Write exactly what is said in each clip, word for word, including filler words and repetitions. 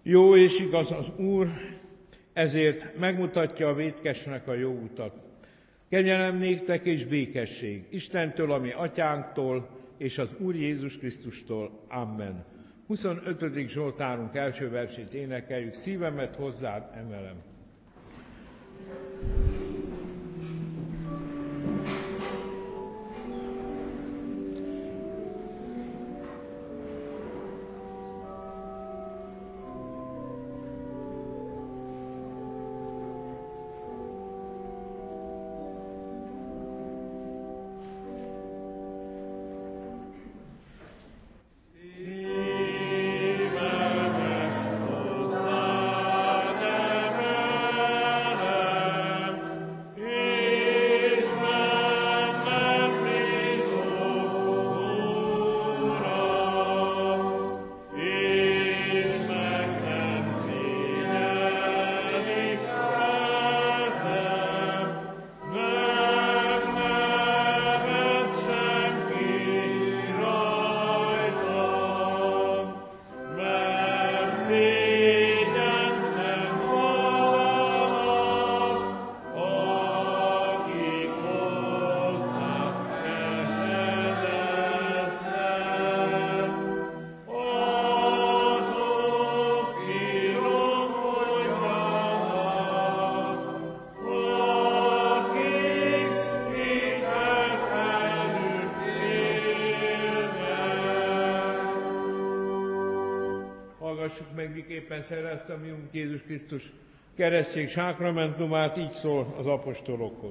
Jó és igaz az Úr, ezért megmutatja a vétkesnek a jó utat. Kegyelem néktek és békesség Istentől, ami atyánktól, és az Úr Jézus Krisztustól. Amen. huszonötödik Zsoltárunk első versét énekeljük, szívemet hozzád emelem. Meg miképpen szerezte a mi Úrunk Jézus Krisztus keresztség sákramentumát, így szól az apostolokhoz.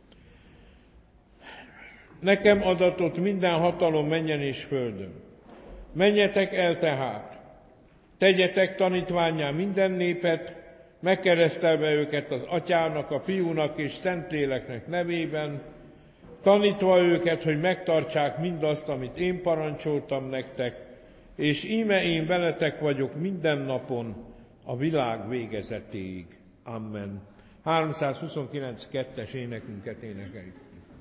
Nekem adatott minden hatalom mennyen és földön. Menjetek el tehát, tegyetek tanítvánnyá minden népet, megkeresztelve őket az Atyának, a Fiúnak és Szentléleknek nevében, tanítva őket, hogy megtartsák mindazt, amit én parancsoltam nektek, és íme én veletek vagyok minden napon a világ végezetéig. Amen. háromszázhuszonkilenc kettes énekünket énekeljük.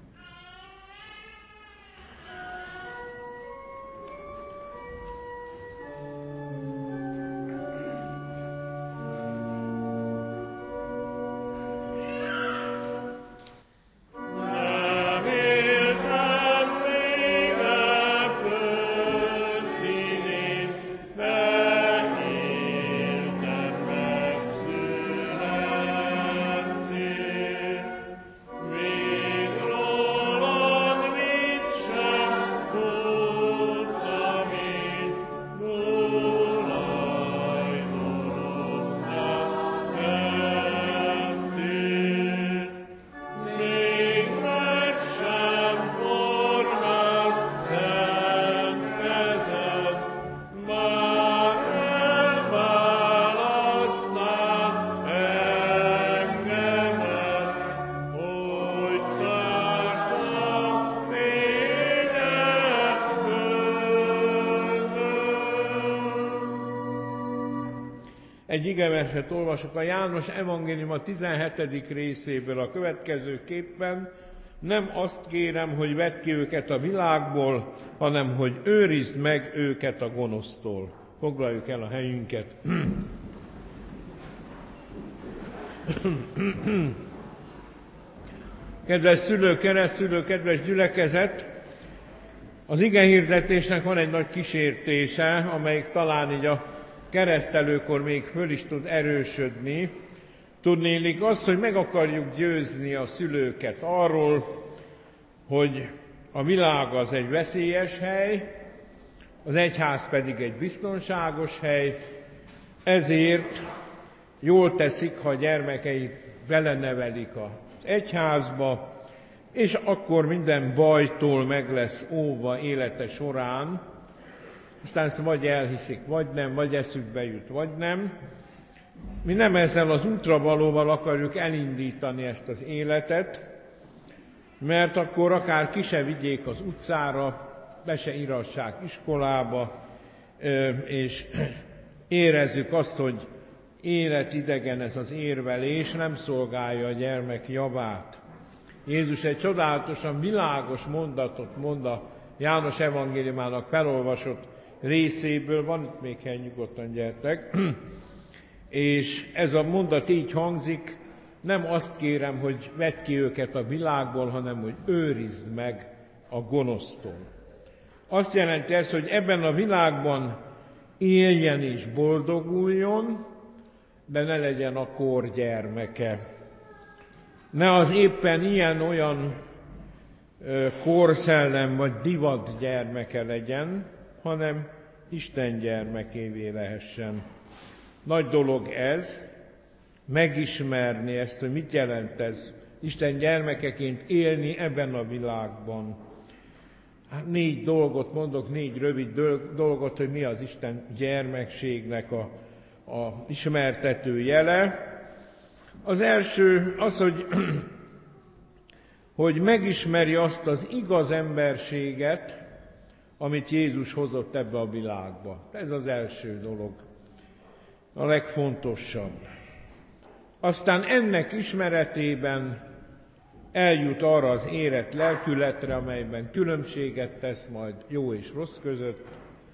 Egy igeverset olvasok a János evangélium a tizenhetedik részéből a következőképpen: nem azt kérem, hogy vedd ki őket a világból, hanem hogy őrizd meg őket a gonosztól. Foglaljuk el a helyünket. Kedves szülők, keresztszülők, kedves gyülekezet! Az igehirdetésnek van egy nagy kísértése, amelyik talán így a keresztelőkor még föl is tud erősödni. Tudnélik az, hogy meg akarjuk győzni a szülőket arról, hogy a világ az egy veszélyes hely, az egyház pedig egy biztonságos hely, ezért jól teszik, ha a gyermekeik belenevelik az egyházba, és akkor minden bajtól meg lesz óvva élete során, aztán ezt vagy elhiszik, vagy nem, vagy eszükbe jut, vagy nem. Mi nem ezzel az útravalóval akarjuk elindítani ezt az életet, mert akkor akár ki se vigyék az utcára, be se írassák iskolába, és érezzük azt, hogy életidegen ez az érvelés, nem szolgálja a gyermek javát. Jézus egy csodálatosan világos mondatot mond a János evangéliumának felolvasott részéből, van itt még hely, nyugodtan gyertek. És ez a mondat így hangzik, nem azt kérem, hogy vedd ki őket a világból, hanem hogy őrizd meg a gonosztól. Azt jelenti ez, hogy ebben a világban éljen és boldoguljon, de ne legyen a kor gyermeke. Ne az éppen ilyen-olyan korszellem vagy divat gyermeke legyen, hanem Isten gyermekévé lehessen. Nagy dolog ez, megismerni ezt, hogy mit jelent ez, Isten gyermekeként élni ebben a világban. Hát négy dolgot mondok, négy rövid dolgot, hogy mi az Isten gyermekségnek a, a ismertető jele. Az első az, hogy, hogy megismeri azt az igaz emberséget, amit Jézus hozott ebbe a világba. Ez az első dolog, a legfontosabb. Aztán ennek ismeretében eljut arra az érett lelkületre, amelyben különbséget tesz majd jó és rossz között,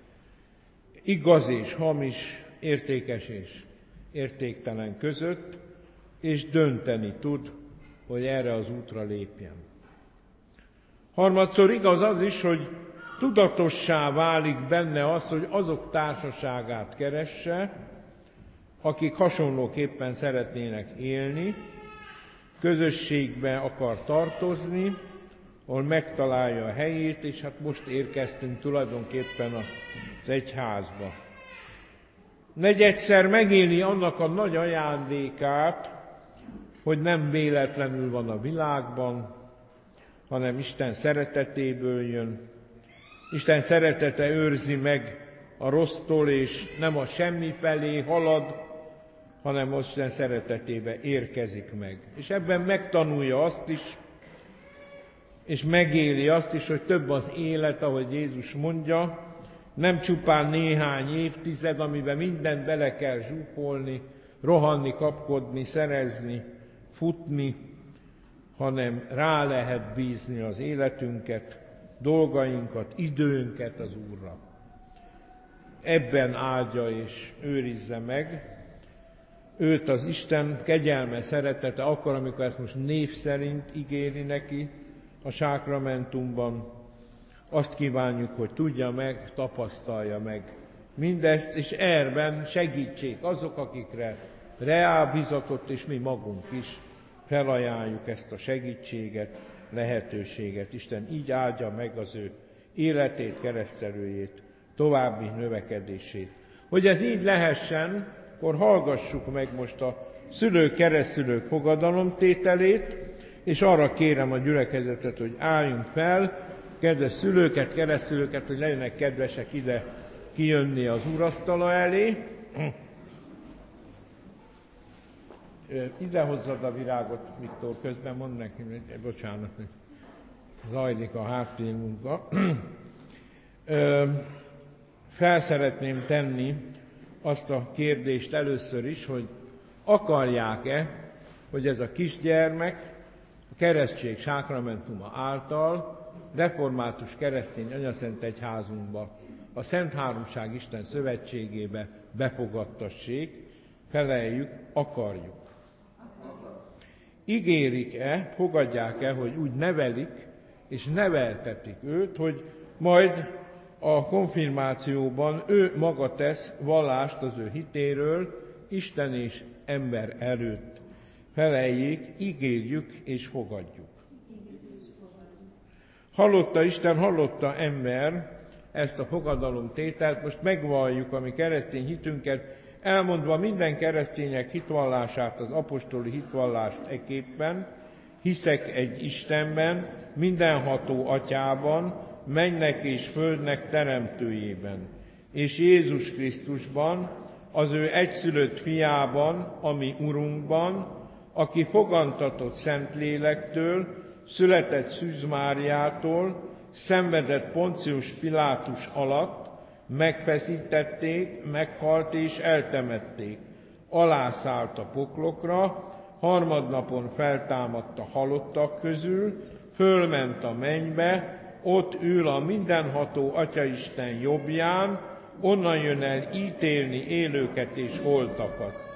igaz és hamis, értékes és értéktelen között, és dönteni tud, hogy erre az útra lépjen. Harmadszor igaz az is, hogy tudatossá válik benne az, hogy azok társaságát keresse, akik hasonlóképpen szeretnének élni, közösségbe akar tartozni, ahol megtalálja a helyét, és hát most érkeztünk tulajdonképpen az egyházba. Negyedszer megéli annak a nagy ajándékát, hogy nem véletlenül van a világban, hanem Isten szeretetéből jön. Isten szeretete őrzi meg a rossztól, és nem a semmi felé halad, hanem Isten szeretetébe érkezik meg. És ebben megtanulja azt is, és megéli azt is, hogy több az élet, ahogy Jézus mondja, nem csupán néhány évtized, amiben mindent bele kell zsúfolni, rohanni, kapkodni, szerezni, futni, hanem rá lehet bízni az életünket, dolgainkat, időnket az Úrra. Ebben áldja és őrizze meg őt az Isten kegyelme, szeretete, akkor, amikor ezt most név szerint ígéri neki a sákramentumban. Azt kívánjuk, hogy tudja meg, tapasztalja meg mindezt, és erben segítsék azok, akikre reálbizatott, és mi magunk is felajánljuk ezt a segítséget, lehetőséget. Isten így áldja meg az ő életét, keresztelőjét, további növekedését. Hogy ez így lehessen, akkor hallgassuk meg most a szülők, keresztszülők fogadalomtételét, és arra kérem a gyülekezetet, hogy álljunk fel, kedves szülőket, keresztszülőket, hogy legyenek kedvesek ide kijönni az úrasztala elé. Ide hozzad a virágot, Viktor, közben mondd neki, bocsánat, zajlik a háttérmunka. Fel szeretném tenni azt a kérdést először is, hogy akarják-e, hogy ez a kisgyermek a keresztség sákramentuma által református keresztény anyaszent egyházunkba, a Szent Háromság Isten szövetségébe befogadtassék, feleljük, akarjuk. Ígérik-e, fogadják-e, hogy úgy nevelik és neveltetik őt, hogy majd a konfirmációban ő maga tesz vallást az ő hitéről, Isten és ember előtt. Feleljék, ígérjük és fogadjuk. Hallotta Isten, hallotta ember ezt a fogadalomtételt, most megvalljuk a mi keresztény hitünket, elmondva minden keresztények hitvallását, az apostoli hitvallást eképpen, hiszek egy Istenben, mindenható Atyában, mennek és földnek teremtőjében, és Jézus Krisztusban, az ő egyszülött fiában, ami Urunkban, aki fogantatott Szentlélektől, született Szűz Máriától, szenvedett Poncius Pilátus alatt, megfeszítették, meghalt és eltemették. Alászállt a poklokra, harmadnapon feltámadt a halottak közül, fölment a mennybe, ott ül a mindenható Atyaisten jobbján, onnan jön el ítélni élőket és holtakat.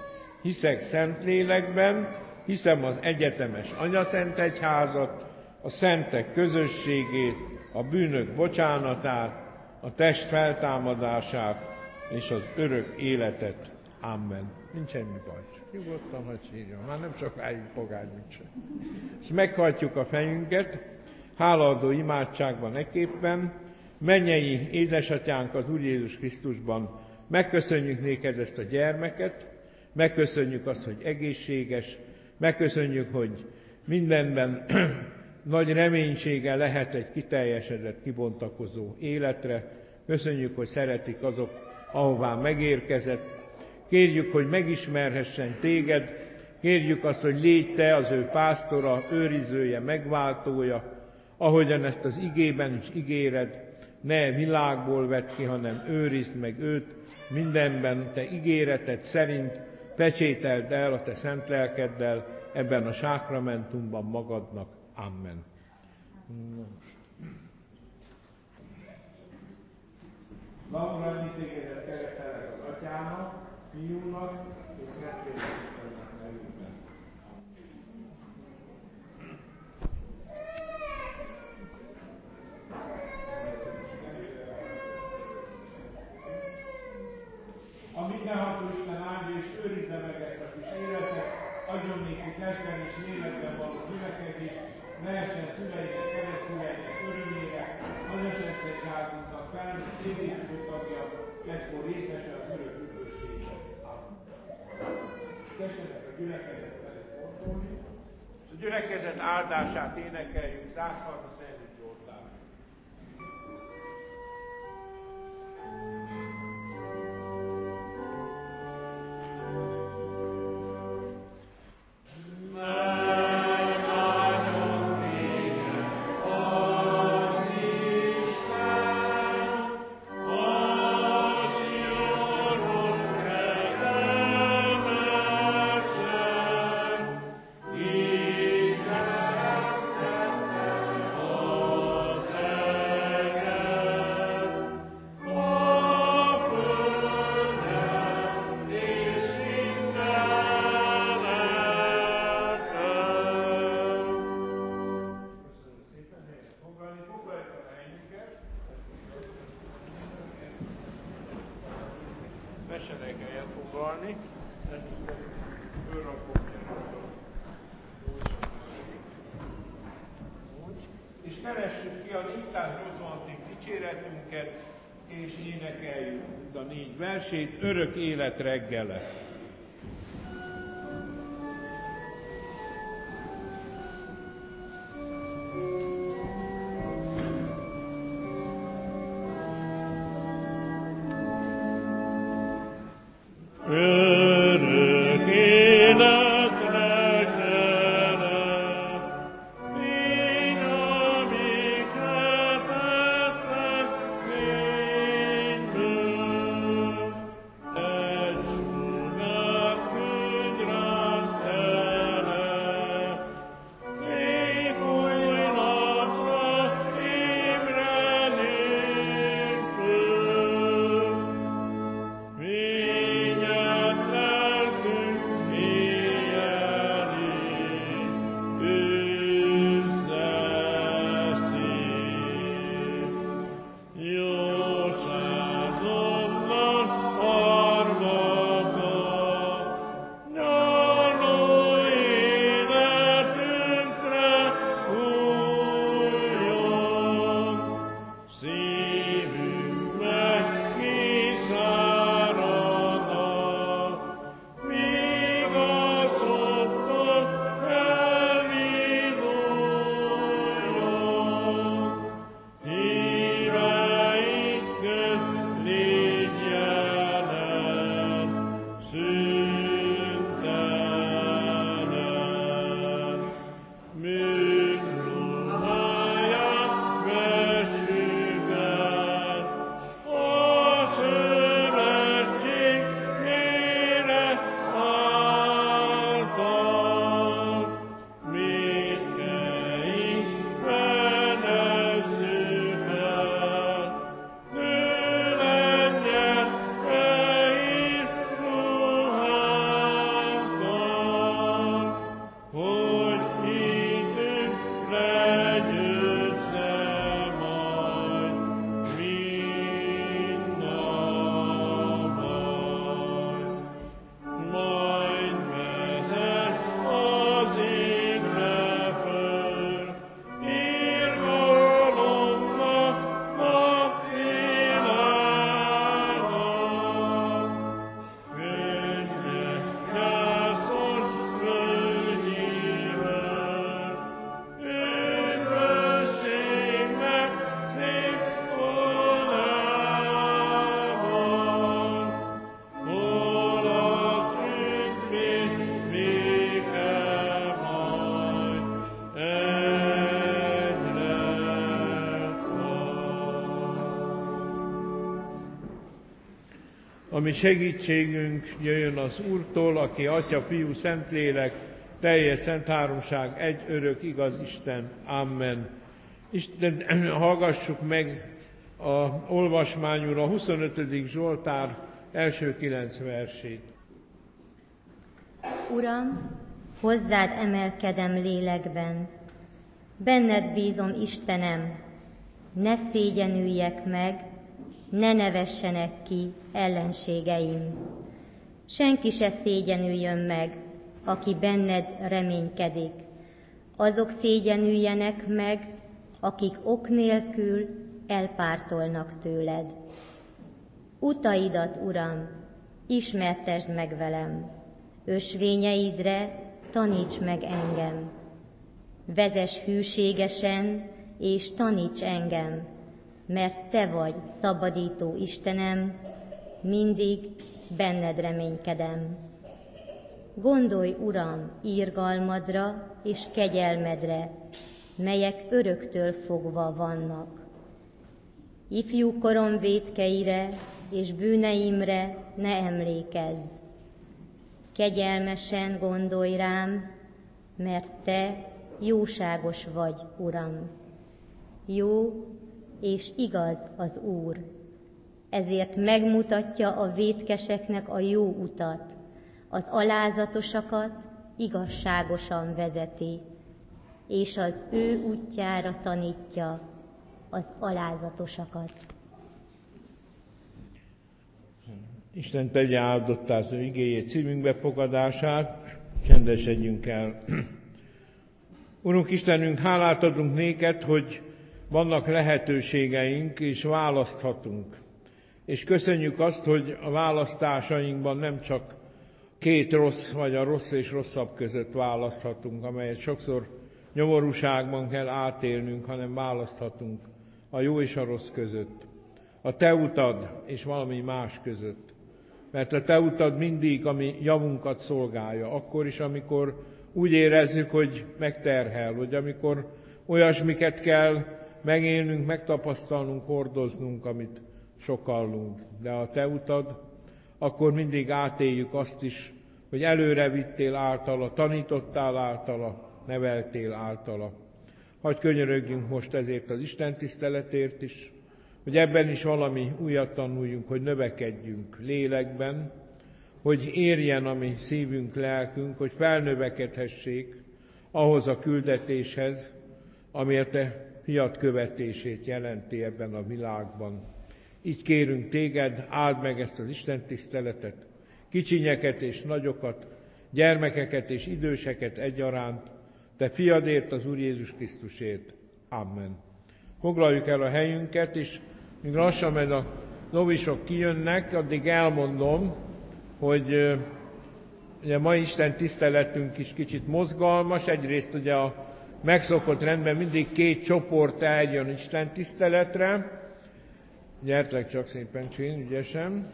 hiszek Szentlélekben, hiszem az egyetemes anyaszentegyházat, a szentek közösségét, a bűnök bocsánatát, a test feltámadását és az örök életet. Amen. Nincs semmi baj. Nyugodtan, hogy sírjon. Már nem sokáig pogányunk sem. És meghajtjuk a fejünket, hálaadó imádságban ekképpen. Mennyei édesatyánk az Úr Jézus Krisztusban, megköszönjük néked ezt a gyermeket, megköszönjük azt, hogy egészséges, megköszönjük, hogy mindenben nagy reménysége lehet egy kiteljesedett, kibontakozó életre. Köszönjük, hogy szeretik azok, ahová megérkezett. Kérjük, hogy megismerhessen téged, kérjük azt, hogy légy te az ő pásztora, őrizője, megváltója, ahogyan ezt az igében is ígéred, ne világból vedd ki, hanem őrizd meg őt, mindenben te ígéreted szerint pecsételd el a te szent lelkeddel ebben a sákramentumban magadnak. Amen. Laura, tégedet keretelek az Atyának, Fiúnak és Szentléleknek nevében. A mindenható Isten áldja és őrizze meg ezt a kis életet, adjon néki testben és lélekben való növekedést, lehessen szüleinek, keresztüleinek örömére, anyaszentegyházunknak felnőtt építő tagja, ekkor részese az örök üdvösségben. Tessék ezt a gyülekezet felé fordulni, és a gyülekezet áldását énekeljük száz harminc Zsoltár. És keressük ki a négyszáznyolcvanadik dicséretünket, és énekeljük a négy versét, örök élet reggele. Egy ami segítségünk jöjjön az Úrtól, aki Atya, Fiú, Szentlélek, teljes szent háromság, egy örök igaz Isten. Amen. Isten, hallgassuk meg a olvasmányul a huszonötödik Zsoltár első kilenc versét. Uram, hozzád emelkedem lélekben, benned bízom, Istenem, ne szégyenüljek meg, ne nevessenek ki ellenségeim. Senki se szégyenüljön meg, aki benned reménykedik. Azok szégyenüljenek meg, akik ok nélkül elpártolnak tőled. Utaidat, Uram, ismertesd meg velem, ösvényeidre taníts meg engem. Vezess hűségesen, és taníts engem, mert Te vagy szabadító Istenem, mindig benned reménykedem. Gondolj, Uram, irgalmadra és kegyelmedre, melyek öröktől fogva vannak. Ifjú korom vétkeire és bűneimre ne emlékezz. Kegyelmesen gondolj rám, mert Te jóságos vagy, Uram. Jó és igaz az Úr, ezért megmutatja a vétkeseknek a jó utat, az alázatosakat igazságosan vezeti, és az ő útjára tanítja az alázatosakat. Isten tegye áldottá az ő igéjét, szívünk befogadását, csendesedjünk el. Urunk Istenünk, hálát adunk néked, hogy vannak lehetőségeink, és választhatunk. És köszönjük azt, hogy a választásainkban nem csak két rossz, vagy a rossz és rosszabb között választhatunk, amelyet sokszor nyomorúságban kell átélnünk, hanem választhatunk a jó és a rossz között. A Te utad és valami más között. Mert a Te utad mindig a mi javunkat szolgálja, akkor is, amikor úgy érezzük, hogy megterhel, vagy amikor olyasmiket kell megélnünk, megtapasztalnunk, hordoznunk, amit sokallunk. De a Te utad, akkor mindig átéljük azt is, hogy előre vittél általa, tanítottál általa, neveltél általa. Hadd könyörögjünk most ezért az Isten tiszteletért is, hogy ebben is valami újat tanuljunk, hogy növekedjünk lélekben, hogy érjen a mi szívünk, lelkünk, hogy felnövekedhessék ahhoz a küldetéshez, amiért Te fiat követését jelenti ebben a világban. Így kérünk Téged, áld meg ezt az Isten tiszteletet, kicsinyeket és nagyokat, gyermekeket és időseket egyaránt, Te fiadért, az Úr Jézus Krisztusért. Amen. Foglaljuk el a helyünket, és míg lassan majd a novisok kijönnek, addig elmondom, hogy ugye ma Isten tiszteletünk is kicsit mozgalmas, egyrészt ugye a megszokott rendben mindig két csoport eljön Isten tiszteletre. Gyertek csak szépen, Csén, ügyesen.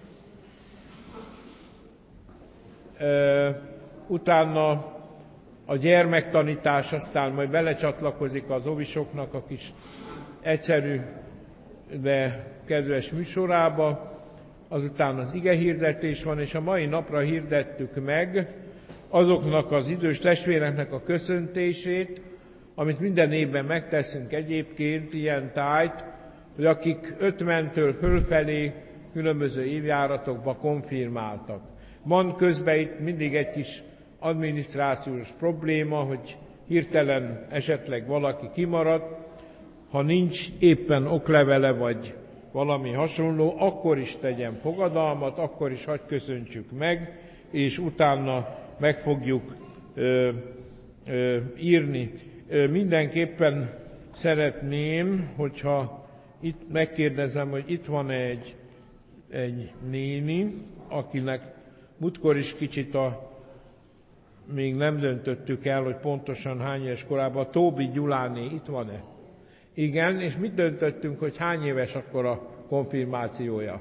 Utána a gyermektanítás, aztán majd belecsatlakozik az ovisoknak a kis egyszerű, de kedves műsorába. Azután az igehirdetés van, és a mai napra hirdettük meg azoknak az idős testvéreknek a köszöntését, amit minden évben megteszünk egyébként, ilyen tájt, hogy akik ötventől fölfelé különböző évjáratokba konfirmáltak. Van közben itt mindig egy kis adminisztrációs probléma, hogy hirtelen esetleg valaki kimaradt, ha nincs éppen oklevele vagy valami hasonló, akkor is tegyen fogadalmat, akkor is hadd köszöntsük meg, és utána meg fogjuk ö, ö, írni. Ö, mindenképpen szeretném, hogyha itt megkérdezem, hogy itt van egy, egy néni, akinek múltkor is kicsit a, még nem döntöttük el, hogy pontosan hány éves korában, Tóbi Gyuláné itt van-e? Igen, és mit döntöttünk, hogy hány éves akkor a konfirmációja?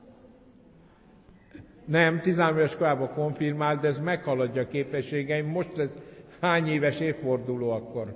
Nem, tizenhárom éves korában konfirmált, de ez meghaladja a képességeim. Most ez hány éves évforduló akkor?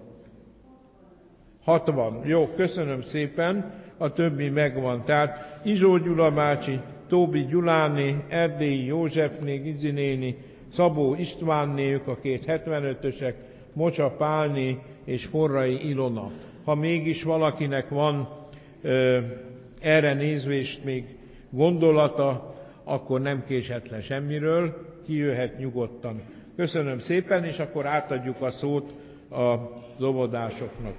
hatvan. Jó, köszönöm szépen, a többi megvan. Tehát Izsó Gyula bácsi Tóbi Gyuláné, Erdélyi Józsefné, Gizi néni, Szabó Istvánné, ők a két hetvenötösek, Mocsa Pálné és Forrai Ilona. Ha mégis valakinek van ö, erre nézvést még gondolata, akkor nem késhet le semmiről, kijöhet nyugodtan. Köszönöm szépen, és akkor átadjuk a szót az óvodásoknak.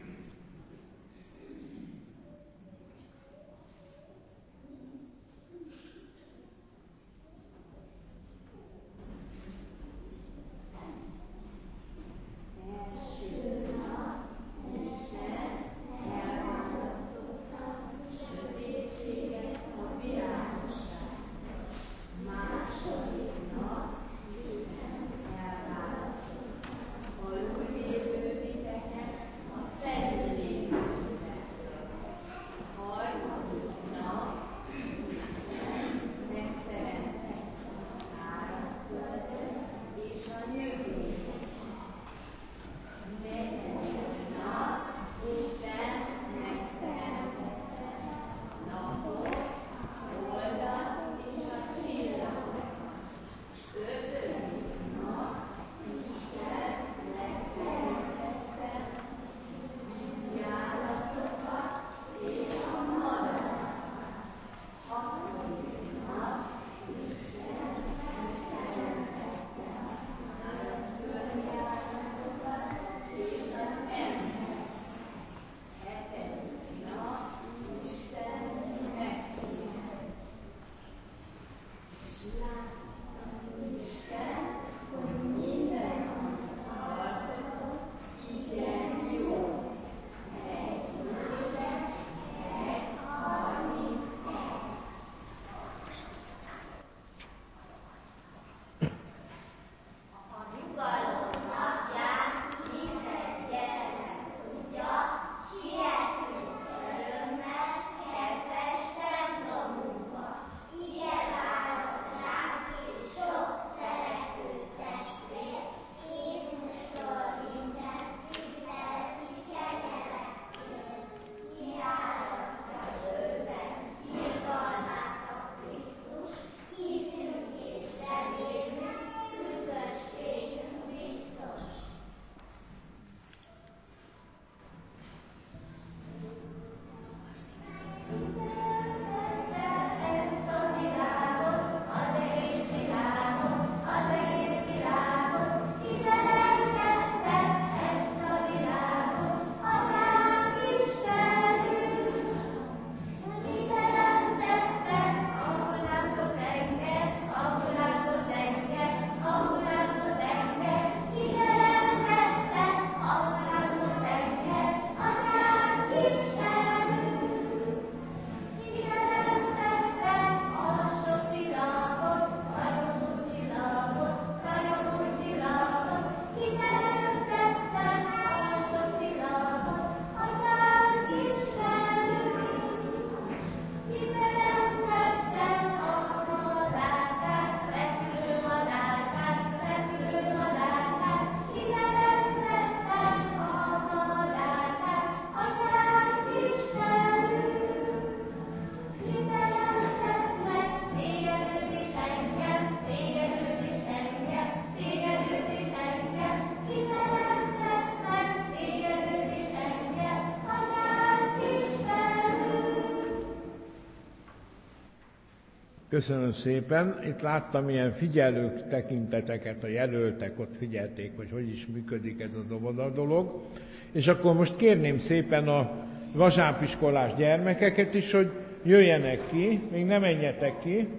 Köszönöm szépen. Itt láttam ilyen figyelők tekinteteket, a jelöltek ott figyelték, hogy hogy is működik ez az óvoda dolog. És akkor most kérném szépen a vasárnapiskolás gyermekeket is, hogy jöjjenek ki, még nem menjetek ki.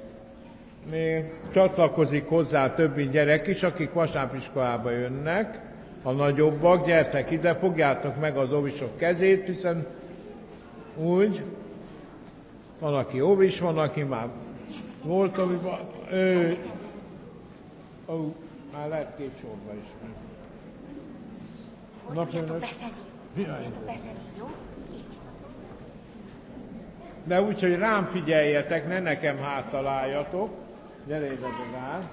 Még csatlakozik hozzá többi gyerek is, akik vasárnapiskolába jönnek, a nagyobbak, gyertek ide, fogjátok meg az óvisok kezét, hiszen úgy, van, aki óvis, van, aki már volt, ami ő, ó, már lehet két sorba is. Hogy tudjátok beszélni? Tudjátok beszélni, jó? Így. De úgy, hogy rám figyeljetek, ne nekem háttaláljatok. Gyere ide, Dogán.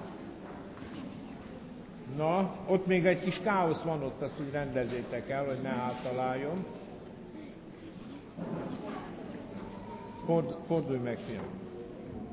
Na, ott még egy kis káosz van ott, azt úgy rendezzétek el, hogy ne háttaláljon. Ford, fordulj meg, fiam.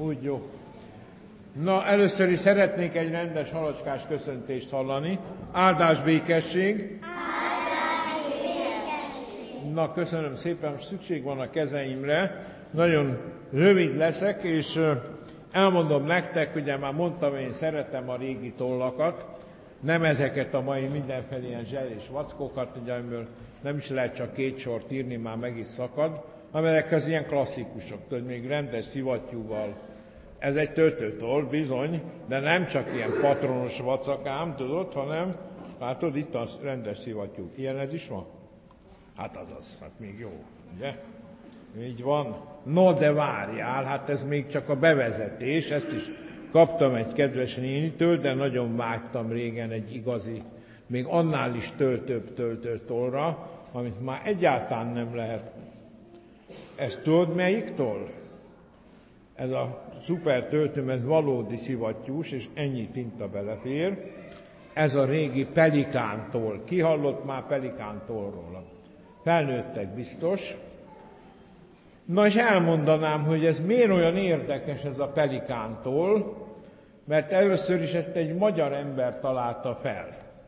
Úgy jó. Na, először is szeretnék egy rendes halacskás köszöntést hallani. Áldás, békesség! Áldás, békesség! Na, köszönöm szépen, most szükség van a kezeimre. Nagyon rövid leszek, és elmondom nektek, ugye már mondtam, én szeretem a régi tollakat, nem ezeket a mai mindenfelé ilyen zsel és vackokat, ugye, amiből nem is lehet csak két sort írni, már meg is szakad, amelyek az ilyen klasszikusok, tudod, még rendes szivattyúval. Ez egy töltőtoll, bizony, de nem csak ilyen patronos vacakám, tudod, hanem, látod, itt a rendes szivattyú. Ilyen ez is van? Hát az az, hát még jó, ugye? Így van. No, de várjál, hát ez még csak a bevezetés, ezt is kaptam egy kedves nénitől, de nagyon vágytam régen egy igazi, még annál is töltőbb töltőtollra, amit már egyáltalán nem lehet. Ezt tudod melyiktől? Ez a szuper töltőm, ez valódi szivattyús, és ennyi tinta belefér. Ez a régi Pelikántól. Ki hallott már Pelikántólról? Felnőttek biztos. Na és elmondanám, hogy ez miért olyan érdekes ez a Pelikántól, mert először is ezt egy magyar ember találta fel.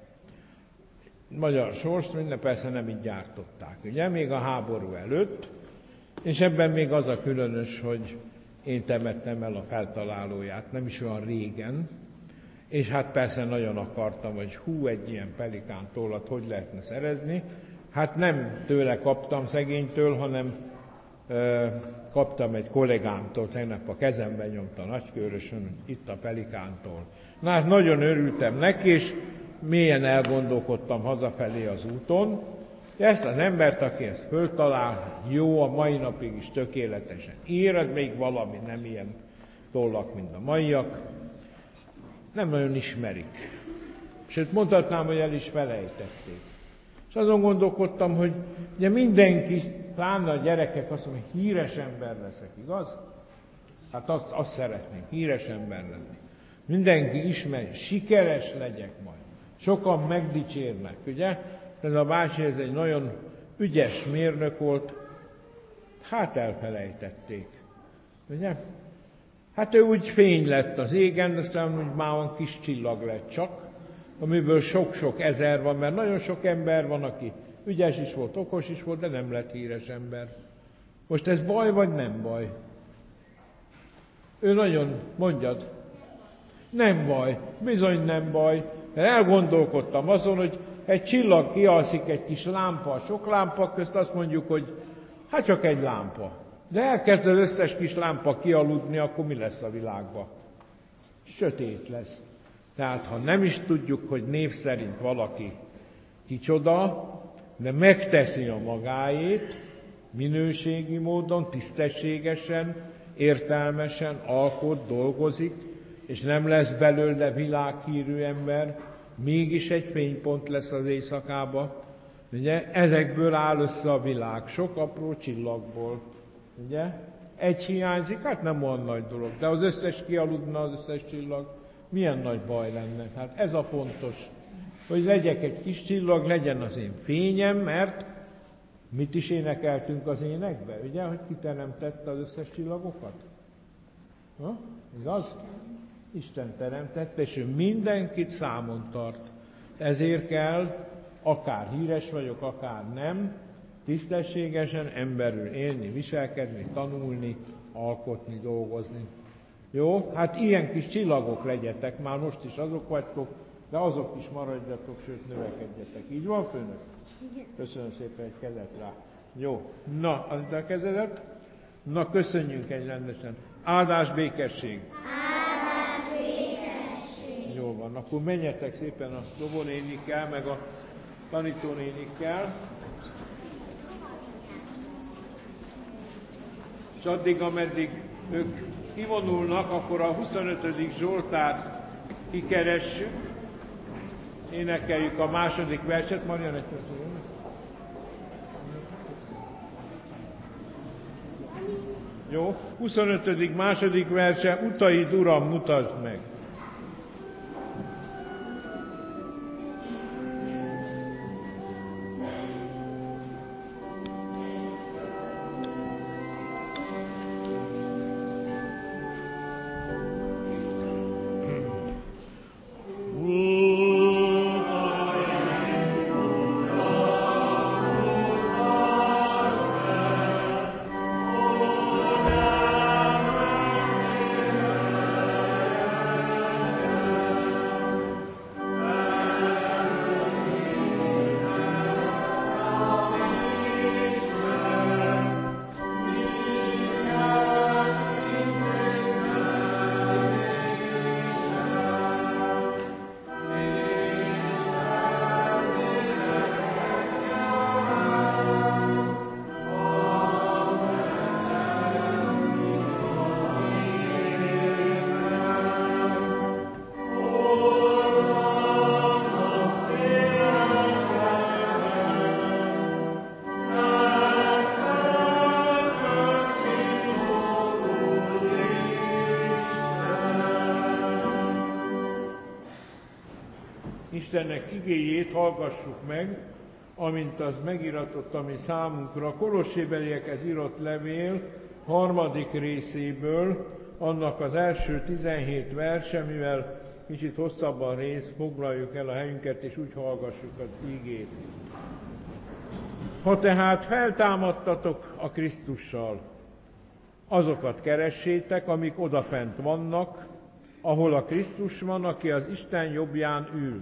Magyar sors, minden persze nem így gyártották, ugye, még a háború előtt, és ebben még az a különös, hogy én temettem el a feltalálóját, nem is olyan régen, és hát persze nagyon akartam, hogy hú, egy ilyen Pelikán tollat hogy lehetne szerezni. Hát nem tőle kaptam, szegénytől, hanem ö, kaptam egy kollégámtól, tegnap a kezemben nyomta nagykőrösön, itt a Pelikántól. Na hát nagyon örültem neki, és mélyen elgondolkodtam hazafelé az úton, de ezt az embert, aki ezt föltalál, jó, a mai napig is tökéletesen ír, még valami nem ilyen tollak, mint a maiak, nem nagyon ismerik. Sőt, mondhatnám, hogy el is felejtették. És azon gondolkodtam, hogy ugye mindenki, pláne a gyerekek azt mondják, hogy híres ember leszek, igaz? Hát azt, azt szeretnénk, híres ember lenni. Mindenki ismeri, sikeres legyek majd. Sokan megdicsérnek, ugye? Ez a bácsi, ez egy nagyon ügyes mérnök volt, hát elfelejtették, ugye? Hát ő úgy fény lett az égen, aztán úgy már van kis csillag lett csak, amiből sok-sok ezer van, mert nagyon sok ember van, aki ügyes is volt, okos is volt, de nem lett híres ember. Most ez baj, vagy nem baj? Ő nagyon, mondjad, nem baj, bizony nem baj, mert elgondolkodtam azon, hogy egy csillag kialszik egy kis lámpa, a sok lámpa közt azt mondjuk, hogy hát csak egy lámpa. De elkezd az összes kis lámpa kialudni, akkor mi lesz a világban? Sötét lesz. Tehát ha nem is tudjuk, hogy név szerint valaki kicsoda, de megteszi a magáét, minőségi módon, tisztességesen, értelmesen alkot, dolgozik, és nem lesz belőle világhírű ember, mégis egy fénypont lesz az éjszakába. Ugye? Ezekből áll össze a világ, sok apró csillagból. Ugye? Egy hiányzik, hát nem olyan nagy dolog, de az összes kialudna, az összes csillag, milyen nagy baj lenne. Hát ez a fontos, hogy legyek egy kis csillag, legyen az én fényem, mert mit is énekeltünk az énekbe, ugye, hogy ki teremtette az összes csillagokat? Ha? Igaz? Isten teremtette, és ő mindenkit számon tart. Ezért kell, akár híres vagyok, akár nem, tisztességesen emberül élni, viselkedni, tanulni, alkotni, dolgozni. Jó? Hát ilyen kis csillagok legyetek, már most is azok vagytok, de azok is maradjatok, sőt növekedjetek. Így van, főnök? Köszönöm szépen, egy kezet rá. Jó. Na, add a kezedet. Na, köszönjünk egy rendesen. Áldás, békesség! Áldás, békesség! Jó van, akkor menjetek szépen a dobonénikkel, meg a tanítónénikkel. És addig, ameddig ők kivonulnak, akkor a huszonötödik Zsoltárt kikeressük, énekeljük a második verset. Marian, egy percet. Jó, huszonötödik második verse, utaid, Uram, mutasd meg. Istennek igéjét hallgassuk meg, amint az megiratott a mi számunkra. Kolossébeliekhez írott levél harmadik részéből, annak az első tizenhét verse, mivel kicsit hosszabban rész, foglaljuk el a helyünket, és úgy hallgassuk az igét. Ha tehát feltámadtatok a Krisztussal, azokat keressétek, amik odafent vannak, ahol a Krisztus van, aki az Isten jobbján ül.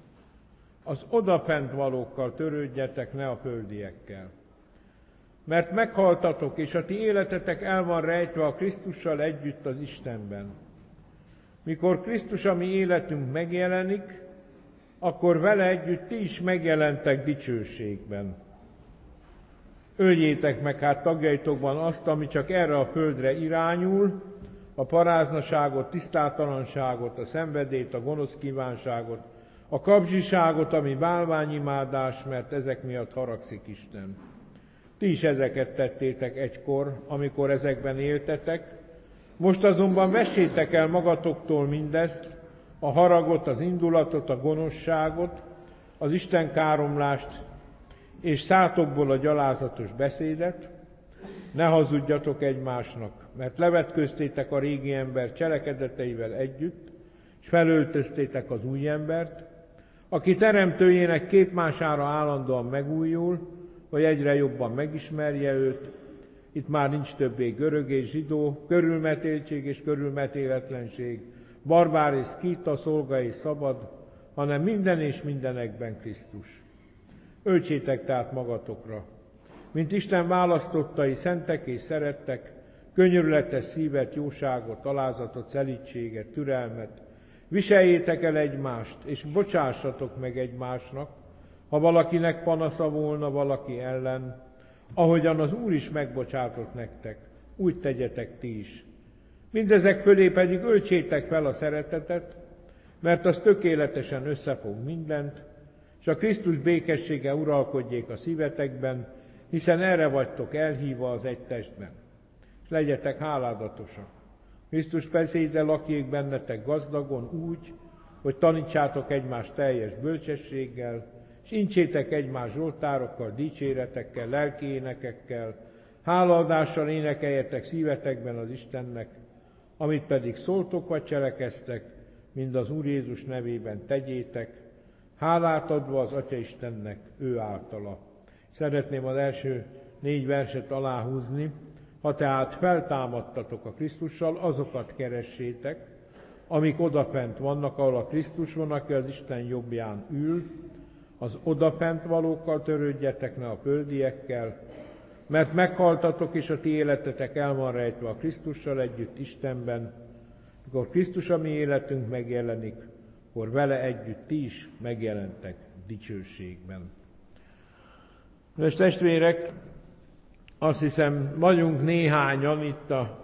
Az odafent valókkal törődjetek, ne a földiekkel. Mert meghaltatok, és a ti életetek el van rejtve a Krisztussal együtt az Istenben. Mikor Krisztus a mi életünk megjelenik, akkor vele együtt ti is megjelentek dicsőségben. Öljétek meg hát tagjaitokban azt, ami csak erre a földre irányul, a paráznaságot, tisztátalanságot, a szenvedélyt, a gonosz kívánságot, a kapzsiságot, ami bálványimádás, mert ezek miatt haragszik Isten. Ti is ezeket tettétek egykor, amikor ezekben éltetek, most azonban vessétek el magatoktól mindezt, a haragot, az indulatot, a gonoszságot, az Isten káromlást, és szátokból a gyalázatos beszédet, ne hazudjatok egymásnak, mert levetköztétek a régi ember cselekedeteivel együtt, és felöltöztétek az új embert, aki teremtőjének képmására állandóan megújul, hogy egyre jobban megismerje őt. Itt már nincs többé görög és zsidó, körülmetéltség és körülmetéletlenség, barbár és szkíta, szolga és szabad, hanem minden és mindenekben Krisztus. Öltsétek tehát magatokra, mint Isten választottai, szentek és szerettek, könyörületes szívet, jóságot, alázatot, szelídséget, türelmet. Viseljétek el egymást, és bocsássatok meg egymásnak, ha valakinek panasza volna valaki ellen, ahogyan az Úr is megbocsátott nektek, úgy tegyetek ti is. Mindezek fölé pedig öltsétek fel a szeretetet, mert az tökéletesen összefog mindent, és a Krisztus békessége uralkodjék a szívetekben, hiszen erre vagytok elhívva az egy testben. És legyetek háládatosak. Krisztus beszéde lakjék bennetek gazdagon úgy, hogy tanítsátok egymást teljes bölcsességgel, és incsétek egymást zsoltárokkal, dicséretekkel, lelki énekekkel, hálaadással énekeljetek szívetekben az Istennek, amit pedig szóltok vagy cselekeztek, mind az Úr Jézus nevében tegyétek, hálát adva az Atya Istennek ő általa. Szeretném az első négy verset aláhúzni. Ha tehát feltámadtatok a Krisztussal, azokat keressétek, amik odafent vannak, ahol a Krisztus van, aki az Isten jobbján ül, az odafent valókkal törődjetek, ne a földiekkel, mert meghaltatok, és a ti életetek el van rejtve a Krisztussal együtt Istenben. Mikor Krisztus a mi életünk megjelenik, akkor vele együtt ti is megjelentek dicsőségben. Most testvérek, azt hiszem, vagyunk néhányan itt a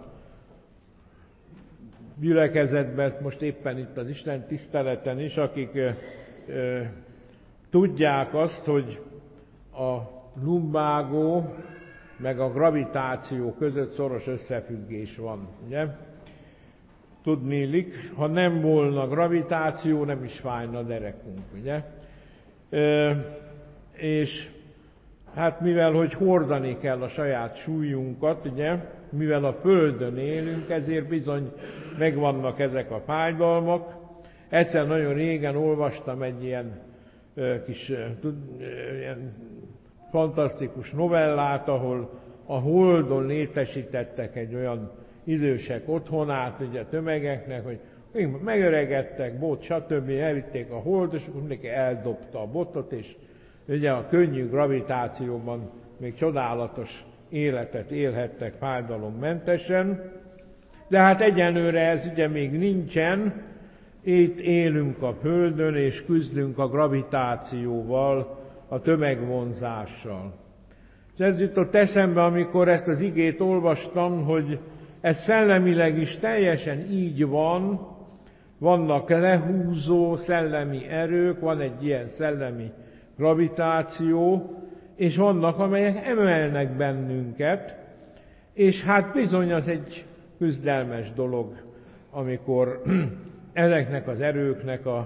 gyülekezetben, most éppen itt az Isten tiszteleten is, akik ö, ö, tudják azt, hogy a lumbágó meg a gravitáció között szoros összefüggés van, ugye? Tudniillik, ha nem volna gravitáció, nem is fájna a derekunk, ugye? Ö, és hát mivel, hogy hordani kell a saját súlyunkat, ugye, mivel a Földön élünk, ezért bizony megvannak ezek a fájdalmak. Egyszer nagyon régen olvastam egy ilyen ö, kis ö, ilyen fantasztikus novellát, ahol a Holdon létesítettek egy olyan idősek otthonát, ugye tömegeknek, hogy megöregedtek, bot, stb. Elvitték a Hold, és akkor mindenki eldobta a botot, és ugye a könnyű gravitációban még csodálatos életet élhettek fájdalommentesen, de hát egyenlőre ez ugye még nincsen, itt élünk a Földön, és küzdünk a gravitációval, a tömegvonzással. És ez jutott eszembe, amikor ezt az igét olvastam, hogy ez szellemileg is teljesen így van, vannak lehúzó szellemi erők, van egy ilyen szellemi gravitáció, és vannak, amelyek emelnek bennünket, és hát bizony az egy küzdelmes dolog, amikor ezeknek az erőknek a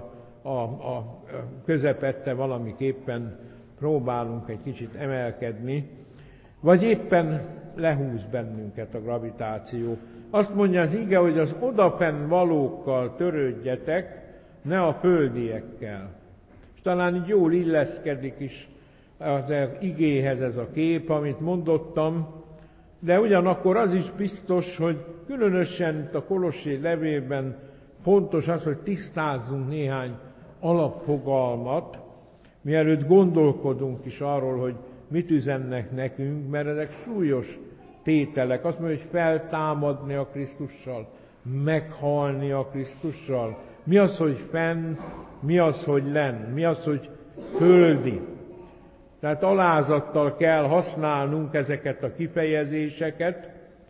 a, a közepette valamiképpen próbálunk egy kicsit emelkedni, vagy éppen lehúz bennünket a gravitáció. Azt mondja az ige, hogy az odapenn valókkal törődjetek, ne a földiekkel. És talán így jól illeszkedik is az igéhez ez a kép, amit mondottam, de ugyanakkor az is biztos, hogy különösen a Kolossé levélben fontos az, hogy tisztázzunk néhány alapfogalmat, mielőtt gondolkodunk is arról, hogy mit üzennek nekünk, mert ezek súlyos tételek. Azt mondja, hogy feltámadni a Krisztussal, meghalni a Krisztussal. Mi az, hogy fenn, mi az, hogy lenn, mi az, hogy földi. Tehát alázattal kell használnunk ezeket a kifejezéseket,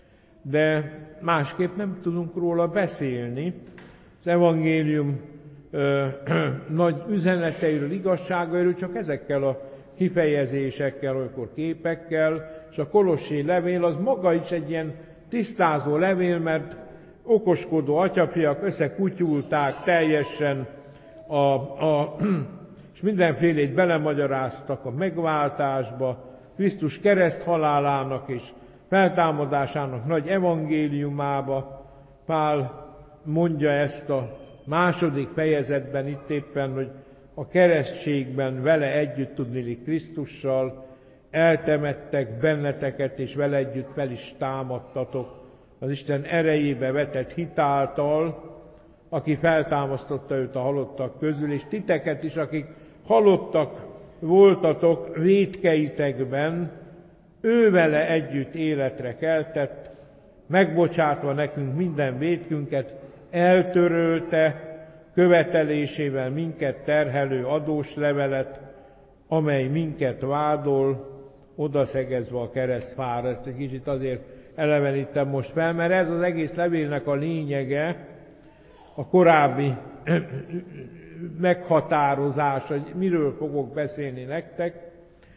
de másképp nem tudunk róla beszélni. Az evangélium ö, ö, nagy üzeneteiről, igazságairól csak ezekkel a kifejezésekkel, olykor képekkel, és a Kolossé levél az maga is egy ilyen tisztázó levél, mert okoskodó atyafiak összekutyulták teljesen a, a és mindenfélét belemagyaráztak a megváltásba, Krisztus kereszthalálának és feltámadásának nagy evangéliumába. Pál mondja ezt a második fejezetben itt éppen, hogy a keresztségben vele együtt tudniillik Krisztussal, eltemettek benneteket, és vele együtt fel is támadtatok az Isten erejébe vetett hitáltal, aki feltámasztotta őt a halottak közül, és titeket is, akik halottak voltatok vétkeitekben, ő vele együtt életre keltett, megbocsátva nekünk minden vétkünket, eltörölte követelésével minket terhelő adós levelet, amely minket vádol, odaszegezve a keresztfára. Ezt egy kicsit azért elevenítem most fel, mert ez az egész levélnek a lényege, a korábbi meghatározás, hogy miről fogok beszélni nektek.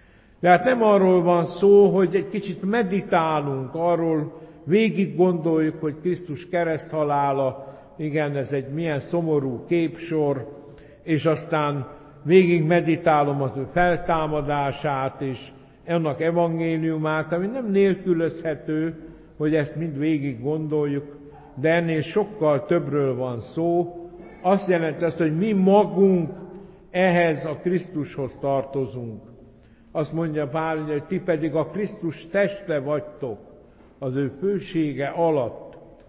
De hát nem arról van szó, hogy egy kicsit meditálunk, arról végig gondoljuk, hogy Krisztus kereszthalála, igen, ez egy milyen szomorú képsor, és aztán végig meditálom az ő feltámadását, és ennek evangéliumát, ami nem nélkülözhető, hogy ezt mind végig gondoljuk, de ennél sokkal többről van szó. Azt jelenti azt, hogy mi magunk ehhez a Krisztushoz tartozunk. Azt mondja Pál, hogy ti pedig a Krisztus teste vagytok az ő fősége alatt.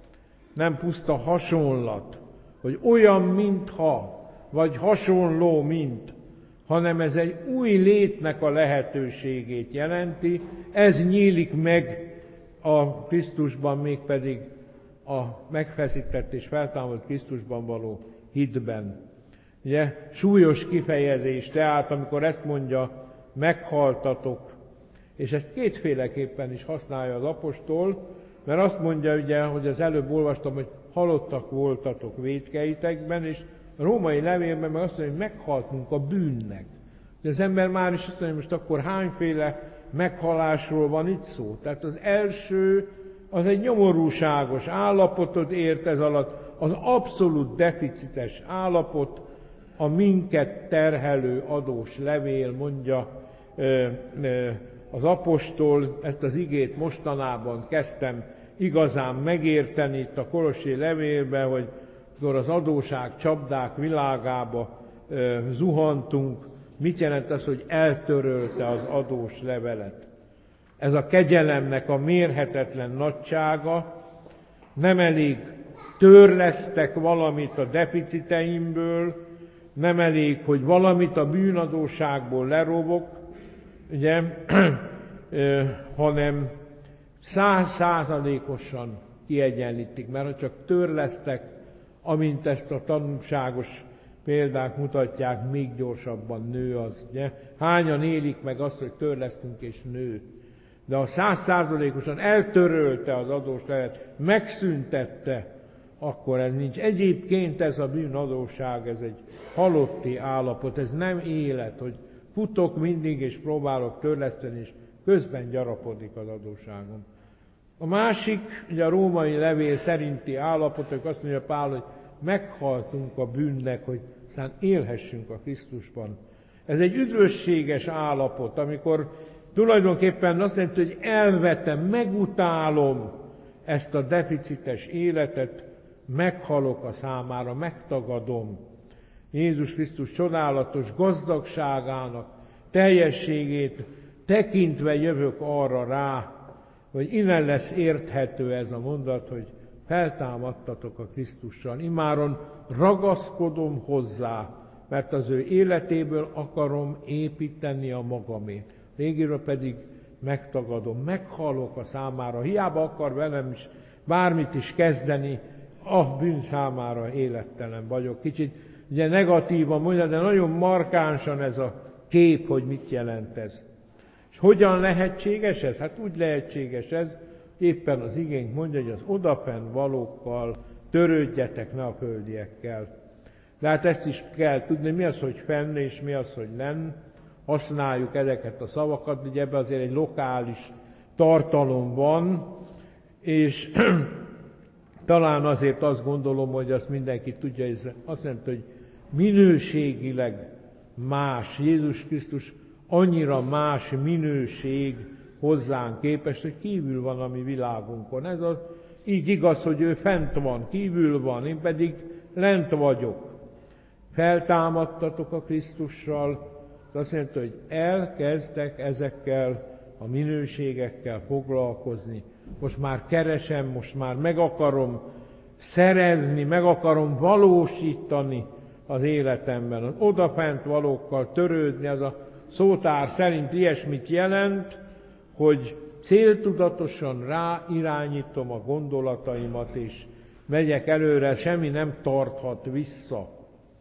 Nem puszta hasonlat, hogy olyan, mintha, vagy hasonló, mint, hanem ez egy új létnek a lehetőségét jelenti. Ez nyílik meg a Krisztusban, mégpedig a megfeszített és feltámadt Krisztusban való hitben. Ugye, súlyos kifejezés, tehát amikor ezt mondja, meghaltatok, és ezt kétféleképpen is használja az apostol, mert azt mondja ugye, hogy az előbb olvastam, hogy halottak voltatok vétkeitekben, és a római levélben meg azt mondja, hogy meghaltunk a bűnnek. De az ember már is azt mondja, hogy most akkor hányféle meghalásról van itt szó. Tehát az első, az egy nyomorúságos állapotot ért ez alatt, az abszolút deficites állapot, a minket terhelő adós levél, mondja ö, ö, az apostol. Ezt az igét mostanában kezdtem igazán megérteni itt a Kolossé levélben, hogy akkor az adóság csapdák világába ö, zuhantunk. Mit jelent az, hogy eltörölte az adós levelet? Ez a kegyelemnek a mérhetetlen nagysága. Nem elég törlesztek valamit a deficiteimből, nem elég, hogy valamit a bűnadóságból lerobok, ugye, hanem százszázalékosan kiegyenlítik, mert ha csak törlesztek, amint ezt a tanulságos példák mutatják, még gyorsabban nő az. Ugye? Hányan élik meg azt, hogy törlesztünk és nő? De ha százszázalékosan eltörölte az adós levet, megszüntette, akkor ez nincs. Egyébként ez a bűnadóság, ez egy halotti állapot, ez nem élet, hogy futok mindig és próbálok törleszteni, és közben gyarapodik az adósságom. A másik, ugye a római levél szerinti állapot, hogy azt mondja Pál, hogy meghaltunk a bűnnek, hogy aztán élhessünk a Krisztusban. Ez egy üdvösséges állapot, amikor tulajdonképpen azt jelenti, hogy elvetem, megutálom ezt a deficites életet, meghalok a számára, megtagadom. Jézus Krisztus csodálatos gazdagságának, teljességét tekintve jövök arra rá, hogy innen lesz érthető ez a mondat, hogy feltámadtatok a Krisztussal. Imáron ragaszkodom hozzá, mert az ő életéből akarom építeni a magamét. Régiről pedig megtagadom, meghalok a számára. Hiába akar velem is bármit is kezdeni, a bűn számára élettelen vagyok. Kicsit ugye negatívan mondja, de nagyon markánsan ez a kép, hogy mit jelent ez. És hogyan lehetséges ez? Hát úgy lehetséges ez, éppen az igénk mondja, hogy az odafenn valókkal törődjetek, ne a földiekkel. De hát ezt is kell tudni, mi az, hogy fenn, és mi az, hogy lenn. Használjuk ezeket a szavakat, ugye ebben azért egy lokális tartalom van, és talán azért azt gondolom, hogy azt mindenki tudja, hogy ez azt jelenti, hogy minőségileg más. Jézus Krisztus annyira más minőség hozzánk képest, hogy kívül van a mi világunkon. Ez az, így igaz, hogy ő fent van, kívül van, én pedig lent vagyok. Feltámadtatok a Krisztussal, azt jelenti, hogy elkezdtek ezekkel a minőségekkel foglalkozni. Most már keresem, most már meg akarom szerezni, meg akarom valósítani az életemben. Az odafent valókkal törődni, az a szótár szerint ilyesmit jelent, hogy céltudatosan ráirányítom a gondolataimat, és megyek előre, semmi nem tarthat vissza.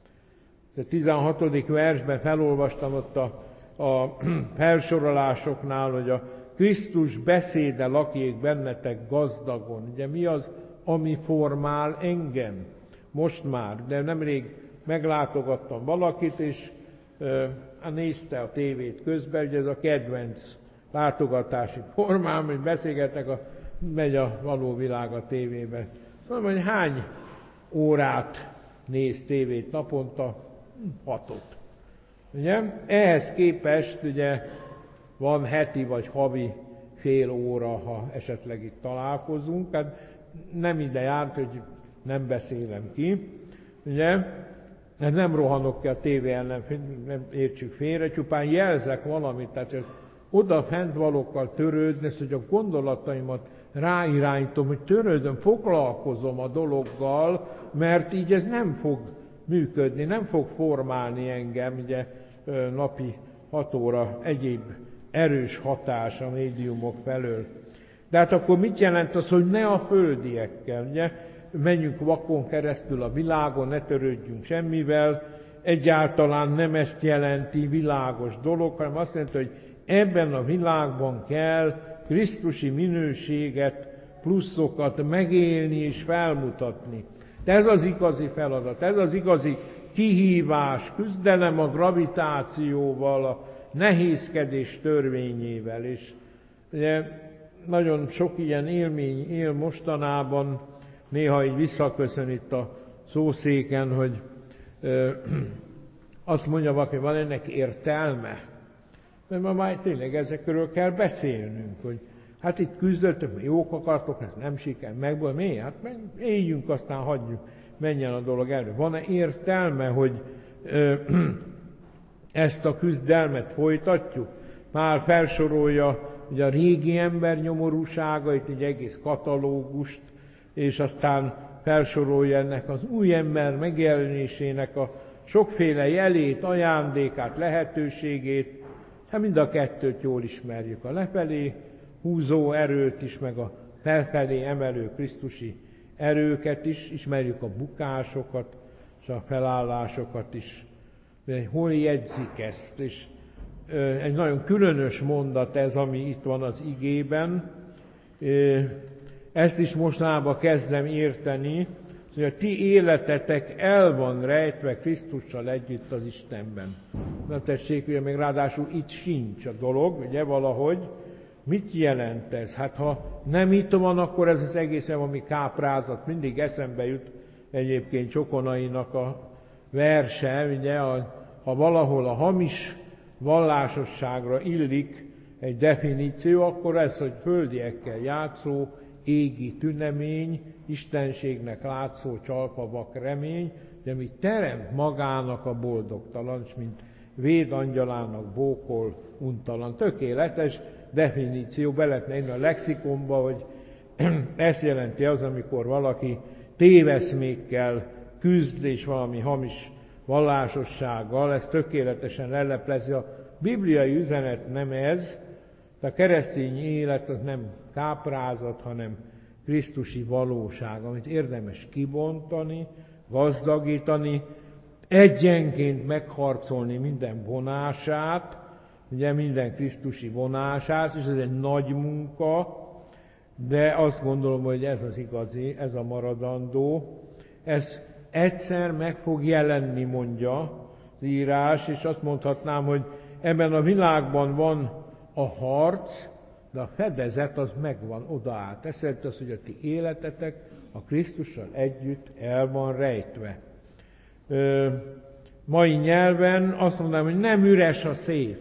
A tizenhatodik versben felolvastam ott a, a felsorolásoknál, hogy a Krisztus beszéde lakjék bennetek gazdagon. Ugye mi az, ami formál engem? Most már, de nemrég meglátogattam valakit, és e, nézte a tévét közben, ugye ez a kedvenc látogatási formám, hogy beszélgetnek, a, megy a való világ a tévébe. Mondom, hogy hány órát néz tévét naponta? Hatot. Ugye? Ehhez képest ugye van heti vagy havi fél óra, ha esetleg itt találkozunk, hát nem ide járt, hogy nem beszélem ki, ugye? Nem rohanok ki a tévé ellen, nem értsük félre, csupán jelzek valamit, tehát hogy oda fent valókkal törődni, hogy a gondolataimat ráirányítom, hogy törődöm, foglalkozom a dologgal, mert így ez nem fog működni, nem fog formálni engem, ugye napi hat óra egyéb erős hatás a médiumok felől. De hát akkor mit jelent az, hogy ne a földiekkel, ugye? Menjünk vakon keresztül a világon, ne törődjünk semmivel, egyáltalán nem ezt jelenti világos dolog, hanem azt jelenti, hogy ebben a világban kell krisztusi minőséget, pluszokat megélni és felmutatni. De ez az igazi feladat, ez az igazi kihívás, küzdelem a gravitációval, a nehézkedés törvényével. És ugye nagyon sok ilyen élmény él mostanában, néha így visszaköszön itt a szószéken, hogy ö, azt mondja valaki, van ennek értelme? Mert ma már tényleg ezekről kell beszélnünk, hogy hát itt küzdöttök, jók akartok, ez nem siker, megból, miért? Hát éljünk, aztán hagyjuk, menjen a dolog elő. Van-e értelme, hogy ö, ezt a küzdelmet folytatjuk? Már felsorolja ugye a régi ember nyomorúságait, egy egész katalógust, és aztán felsorolja ennek az új ember megjelenésének a sokféle jelét, ajándékát, lehetőségét. Hát mind a kettőt jól ismerjük, a lefelé húzó erőt is, meg a felfelé emelő krisztusi erőket is, ismerjük a bukásokat és a felállásokat is. De hol jegyzik ezt? És egy nagyon különös mondat ez, ami itt van az igében. Ezt is mostanában kezdem érteni, hogy a ti életetek el van rejtve Krisztussal együtt az Istenben. Na tessék, ugye még ráadásul itt sincs a dolog, ugye valahogy. Mit jelent ez? Hát ha nem itt van, akkor ez az egészen valami káprázat, mindig eszembe jut egyébként Csokonainak a verse, ugye, a, ha valahol a hamis vallásosságra illik egy definíció, akkor ez, hogy földiekkel játszó, égi tünemény, istenségnek látszó csalpavak remény, de mi teremt magának a boldogtalan, s mint védangyalának bókol untalan. Tökéletes definíció, be lehetne írni a lexikonba, hogy ezt jelenti az, amikor valaki téveszmékkel küzd, és valami hamis vallásossággal, ez tökéletesen leleplezi. A bibliai üzenet nem ez, de a keresztény élet az nem káprázat, hanem krisztusi valóság, amit érdemes kibontani, gazdagítani, egyenként megharcolni minden vonását, ugye minden krisztusi vonását, és ez egy nagy munka, de azt gondolom, hogy ez az igazi, ez a maradandó. Ez egyszer meg fog jelenni, mondja az írás, és azt mondhatnám, hogy ebben a világban van a harc, de a fedezet az megvan odaállt. Ez szerint az, hogy a ti életetek a Krisztussal együtt el van rejtve. Ö, mai nyelven azt mondanám, hogy nem üres a széf,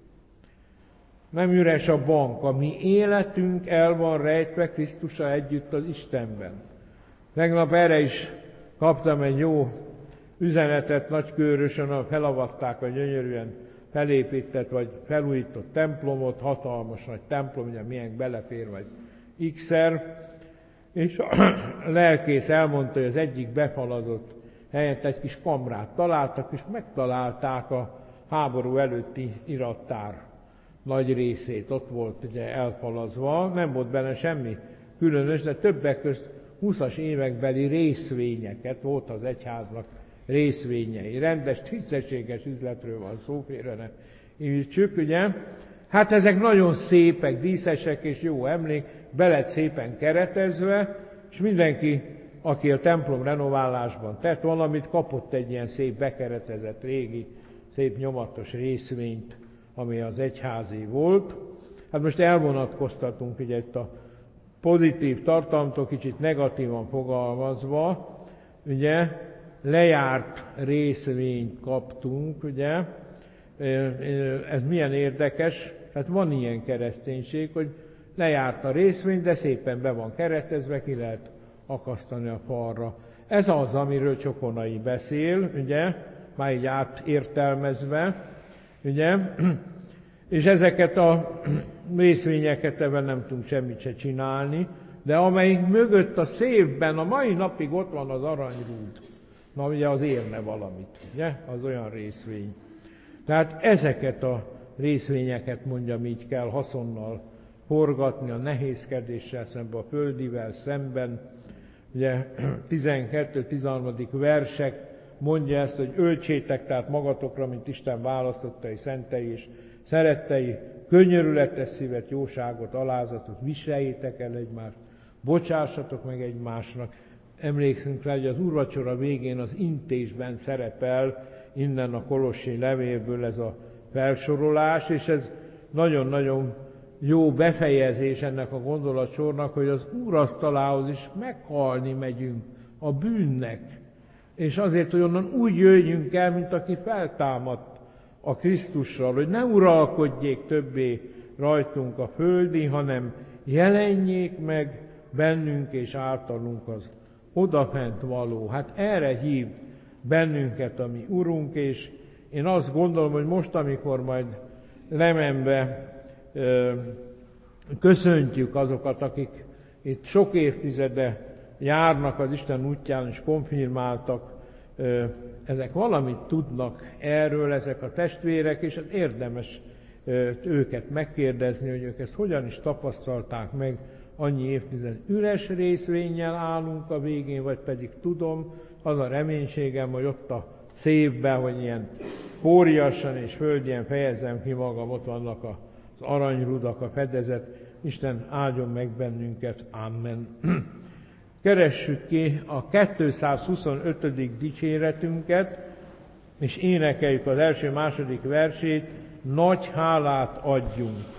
nem üres a bank, a mi életünk el van rejtve Krisztussal együtt az Istenben. Tegnap erre is kaptam egy jó üzenetet Nagykőrösön, ahol felavatták a gyönyörűen felépített vagy felújított templomot, hatalmas nagy templom, ugye milyen belefér vagy x-szer, és a lelkész elmondta, hogy az egyik befalazott helyett egy kis kamrát találtak, és megtalálták a háború előtti irattár nagy részét, ott volt ugye elfalazva, nem volt benne semmi különös, de többek közt húszas évekbeli részvényeket, volt az egyháznak részvényei. Rendes, tisztességes üzletről van szó, félre ne ítsük, ugye. Hát ezek nagyon szépek, díszesek és jó emlék, be lett szépen keretezve, és mindenki, aki a templom renoválásban tett valamit, kapott egy ilyen szép bekeretezett, régi, szép nyomatos részvényt, ami az egyházi volt. Hát most elvonatkoztatunk ugye itt a pozitív tartalomtól, kicsit negatívan fogalmazva, ugye, lejárt részvényt kaptunk, ugye, ez milyen érdekes, hát van ilyen kereszténység, hogy lejárt a részvény, de szépen be van keretezve, ki lehet akasztani a falra. Ez az, amiről Csokonai beszél, ugye, már így átértelmezve, ugye, és ezeket a részvényeket ebben nem tudunk semmit se csinálni, de amelyik mögött a szévben a mai napig ott van az aranyrúd, na ugye az érne valamit, ugye, az olyan részvény. Tehát ezeket a részvényeket, mondjam így, kell haszonnal forgatni a nehézkedéssel szemben, a földivel szemben. Ugye tizenkettő-tizenhárom. versek mondja ezt, hogy öltsétek tehát magatokra, mint Isten választottai, szentei és szerettei, könyörületes szívet, jóságot, alázatot, viseljétek el egymást, bocsássatok meg egymásnak. Emlékszünk rá, hogy az úrvacsora végén az intésben szerepel innen a kolossi levélből ez a felsorolás, és ez nagyon-nagyon jó befejezés ennek a gondolatsornak, hogy az úrasztalához is meghalni megyünk a bűnnek, és azért, hogy onnan úgy jöjjünk el, mint aki feltámadt a Krisztussal, hogy ne uralkodjék többé rajtunk a földi, hanem jelenjék meg bennünk és általunk az odafent való. Hát erre hív bennünket a mi Urunk, és én azt gondolom, hogy most, amikor majd Lemenbe ö, köszöntjük azokat, akik itt sok évtizede járnak az Isten útján és konfirmáltak, ö, ezek valamit tudnak erről, ezek a testvérek, és érdemes ö, őket megkérdezni, hogy ők ezt hogyan is tapasztalták meg, annyi évtized üres részvénnyel állunk a végén, vagy pedig tudom, az a reménységem, hogy ott a szívben, hogy ilyen óriasan és földien fejezem ki magam, ott vannak az aranyrudak, a fedezet. Isten áldjon meg bennünket. Amen. Keressük ki a kétszázhuszonötödik dicséretünket, és énekeljük az első-második versét, nagy hálát adjunk.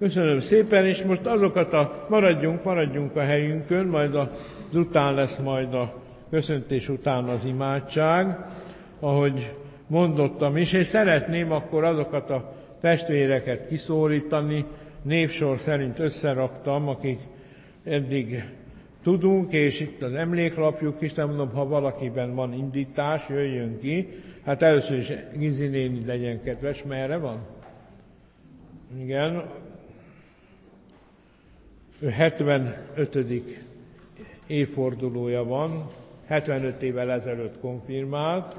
Köszönöm szépen, és most azokat a, maradjunk, maradjunk a helyünkön, majd az után lesz majd a köszöntés után az imádság, ahogy mondottam is, és szeretném akkor azokat a testvéreket kiszólítani, névsor szerint összeraktam, akik eddig tudunk, és itt az emléklapjuk is, nem mondom, ha valakiben van indítás, jöjjön ki. Hát először is Gizi néni legyen kedves, merre van? Igen. Ő hetvenötödik évfordulója van, hetvenöt évvel ezelőtt konfirmált.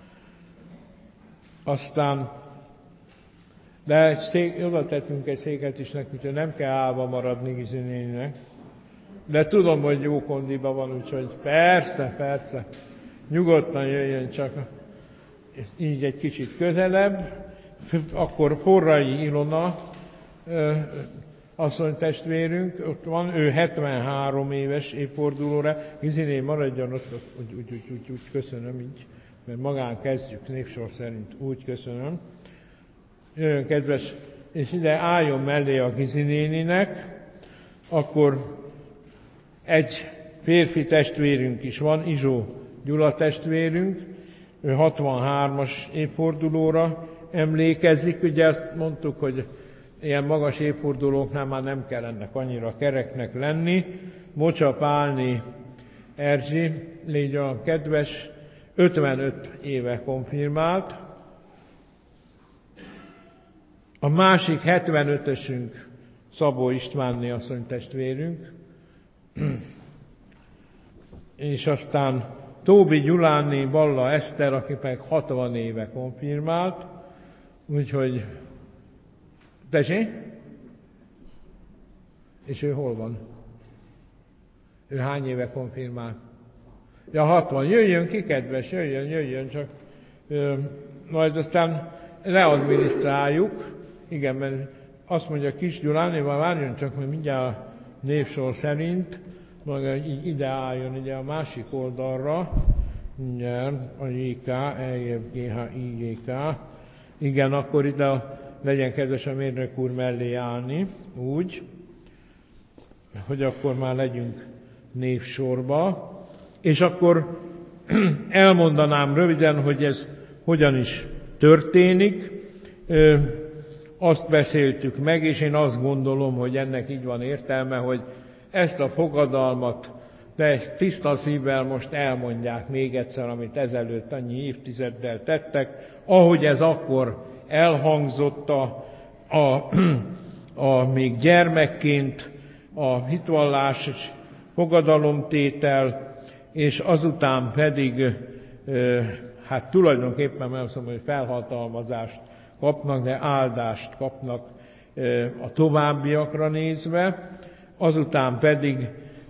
Aztán, de szék, oda tettünk egy széket is neki, úgyhogy nem kell állva maradni Gizi néninek. De tudom, hogy jó kondiba van, úgyhogy persze, persze, nyugodtan jöjjön csak így egy kicsit közelebb. Akkor Forrai Ilona asszony testvérünk, ott van, ő hetvenhárom éves évfordulóra. Giziné, maradjon ott, úgy, úgy, úgy, úgy, úgy, köszönöm így, mert magán kezdjük, névsor szerint, úgy köszönöm. Jöjjön kedves, és ide álljon mellé a Gizi néninek, akkor egy férfi testvérünk is van, Izsó Gyula testvérünk, ő hatvanhármas évfordulóra emlékezik. Ugye azt mondtuk, hogy ilyen magas évfordulóknál már nem kell ennek annyira kereknek lenni. Mocsa Pálné Erzsi, légy olyan kedves, ötvenöt éve konfirmált. A másik hetvenötösünk Szabó Istvánné asszony testvérünk, és aztán Tóbi Gyuláné Balla Eszter, aki meg hatvan éve konfirmált, úgyhogy, tessék? És ő hol van? Ő hány éve konfirmált? Ja, hatvan. Jöjjön ki, kedves, jöjjön, jöjjön, csak ö, majd aztán leadminisztráljuk. Igen, mert azt mondja Kis Gyuláné, már várjon csak, mert mindjárt a névsor szerint, maga így ide álljon, ide a másik oldalra, mindjárt a jé ká, e jé gé há, i jé ká. Igen, akkor ide legyen kedves a mérnök úr mellé állni, úgy, hogy akkor már legyünk névsorba. És akkor elmondanám röviden, hogy ez hogyan is történik. Azt beszéltük meg, és én azt gondolom, hogy ennek így van értelme, hogy ezt a fogadalmat, de ezt tiszta szívvel most elmondják még egyszer, amit ezelőtt annyi évtizeddel tettek, ahogy ez akkor elhangzott a, a, a még gyermekként a hitvallás fogadalomtétel, és azután pedig, hát tulajdonképpen azt mondom, hogy felhatalmazást kapnak, de áldást kapnak a továbbiakra nézve, azután pedig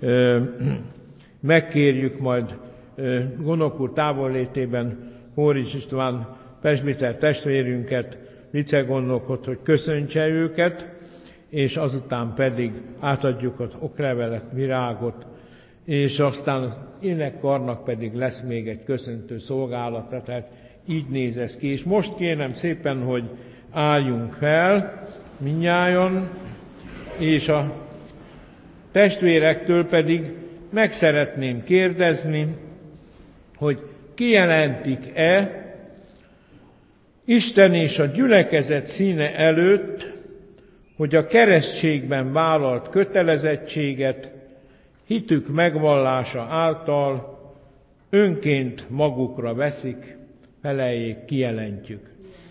megkérjük majd Gonok úr távollétében Hóris István presbiter testvérünket, vicegondnokot, hogy köszöntse őket, és azután pedig átadjuk az oklevelet, virágot, és aztán az énekkarnak pedig lesz még egy köszöntő szolgálata, tehát így néz ez ki. És most kérem szépen, hogy álljunk fel mindnyájan, és a testvérektől pedig meg szeretném kérdezni, hogy kijelentik-e Isten és a gyülekezet színe előtt, hogy a keresztségben vállalt kötelezettséget hitük megvallása által önként magukra veszik, feleljék, kijelentjük.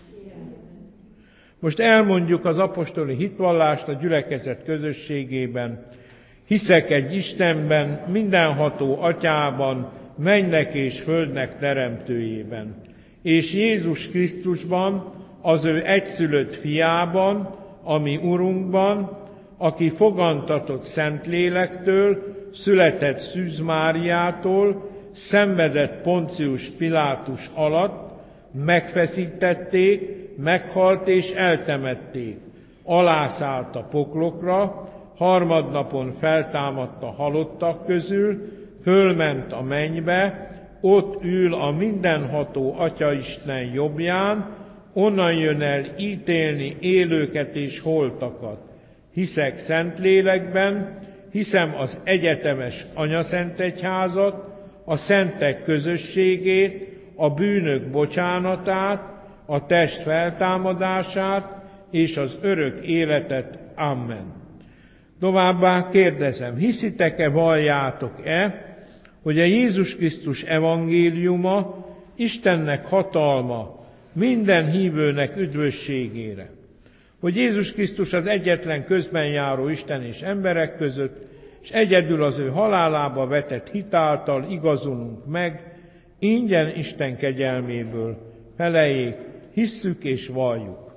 Most elmondjuk az apostoli hitvallást a gyülekezet közösségében. Hiszek egy Istenben, mindenható Atyában, mennek és földnek teremtőjében, és Jézus Krisztusban, az ő egyszülött fiában, ami Urunkban, aki fogantatott Szentlélektől, született Szűz Máriától, szenvedett Poncius Pilátus alatt, megfeszítették, meghalt és eltemették, alászállt a poklokra, harmadnapon feltámadt a halottak közül, fölment a mennybe, ott ül a mindenható Atyaisten jobbján, onnan jön el ítélni élőket és holtakat. Hiszek Szentlélekben, hiszem az egyetemes anyaszentegyházat, a szentek közösségét, a bűnök bocsánatát, a test feltámadását és az örök életet. Amen. Továbbá kérdezem, hiszitek-e, valljátok-e, hogy a Jézus Krisztus evangéliuma Istennek hatalma minden hívőnek üdvösségére, hogy Jézus Krisztus az egyetlen közben járó Isten és emberek között, és egyedül az ő halálába vetett hit által igazulunk meg, ingyen Isten kegyelméből. Feleljék, hisszük és valljuk.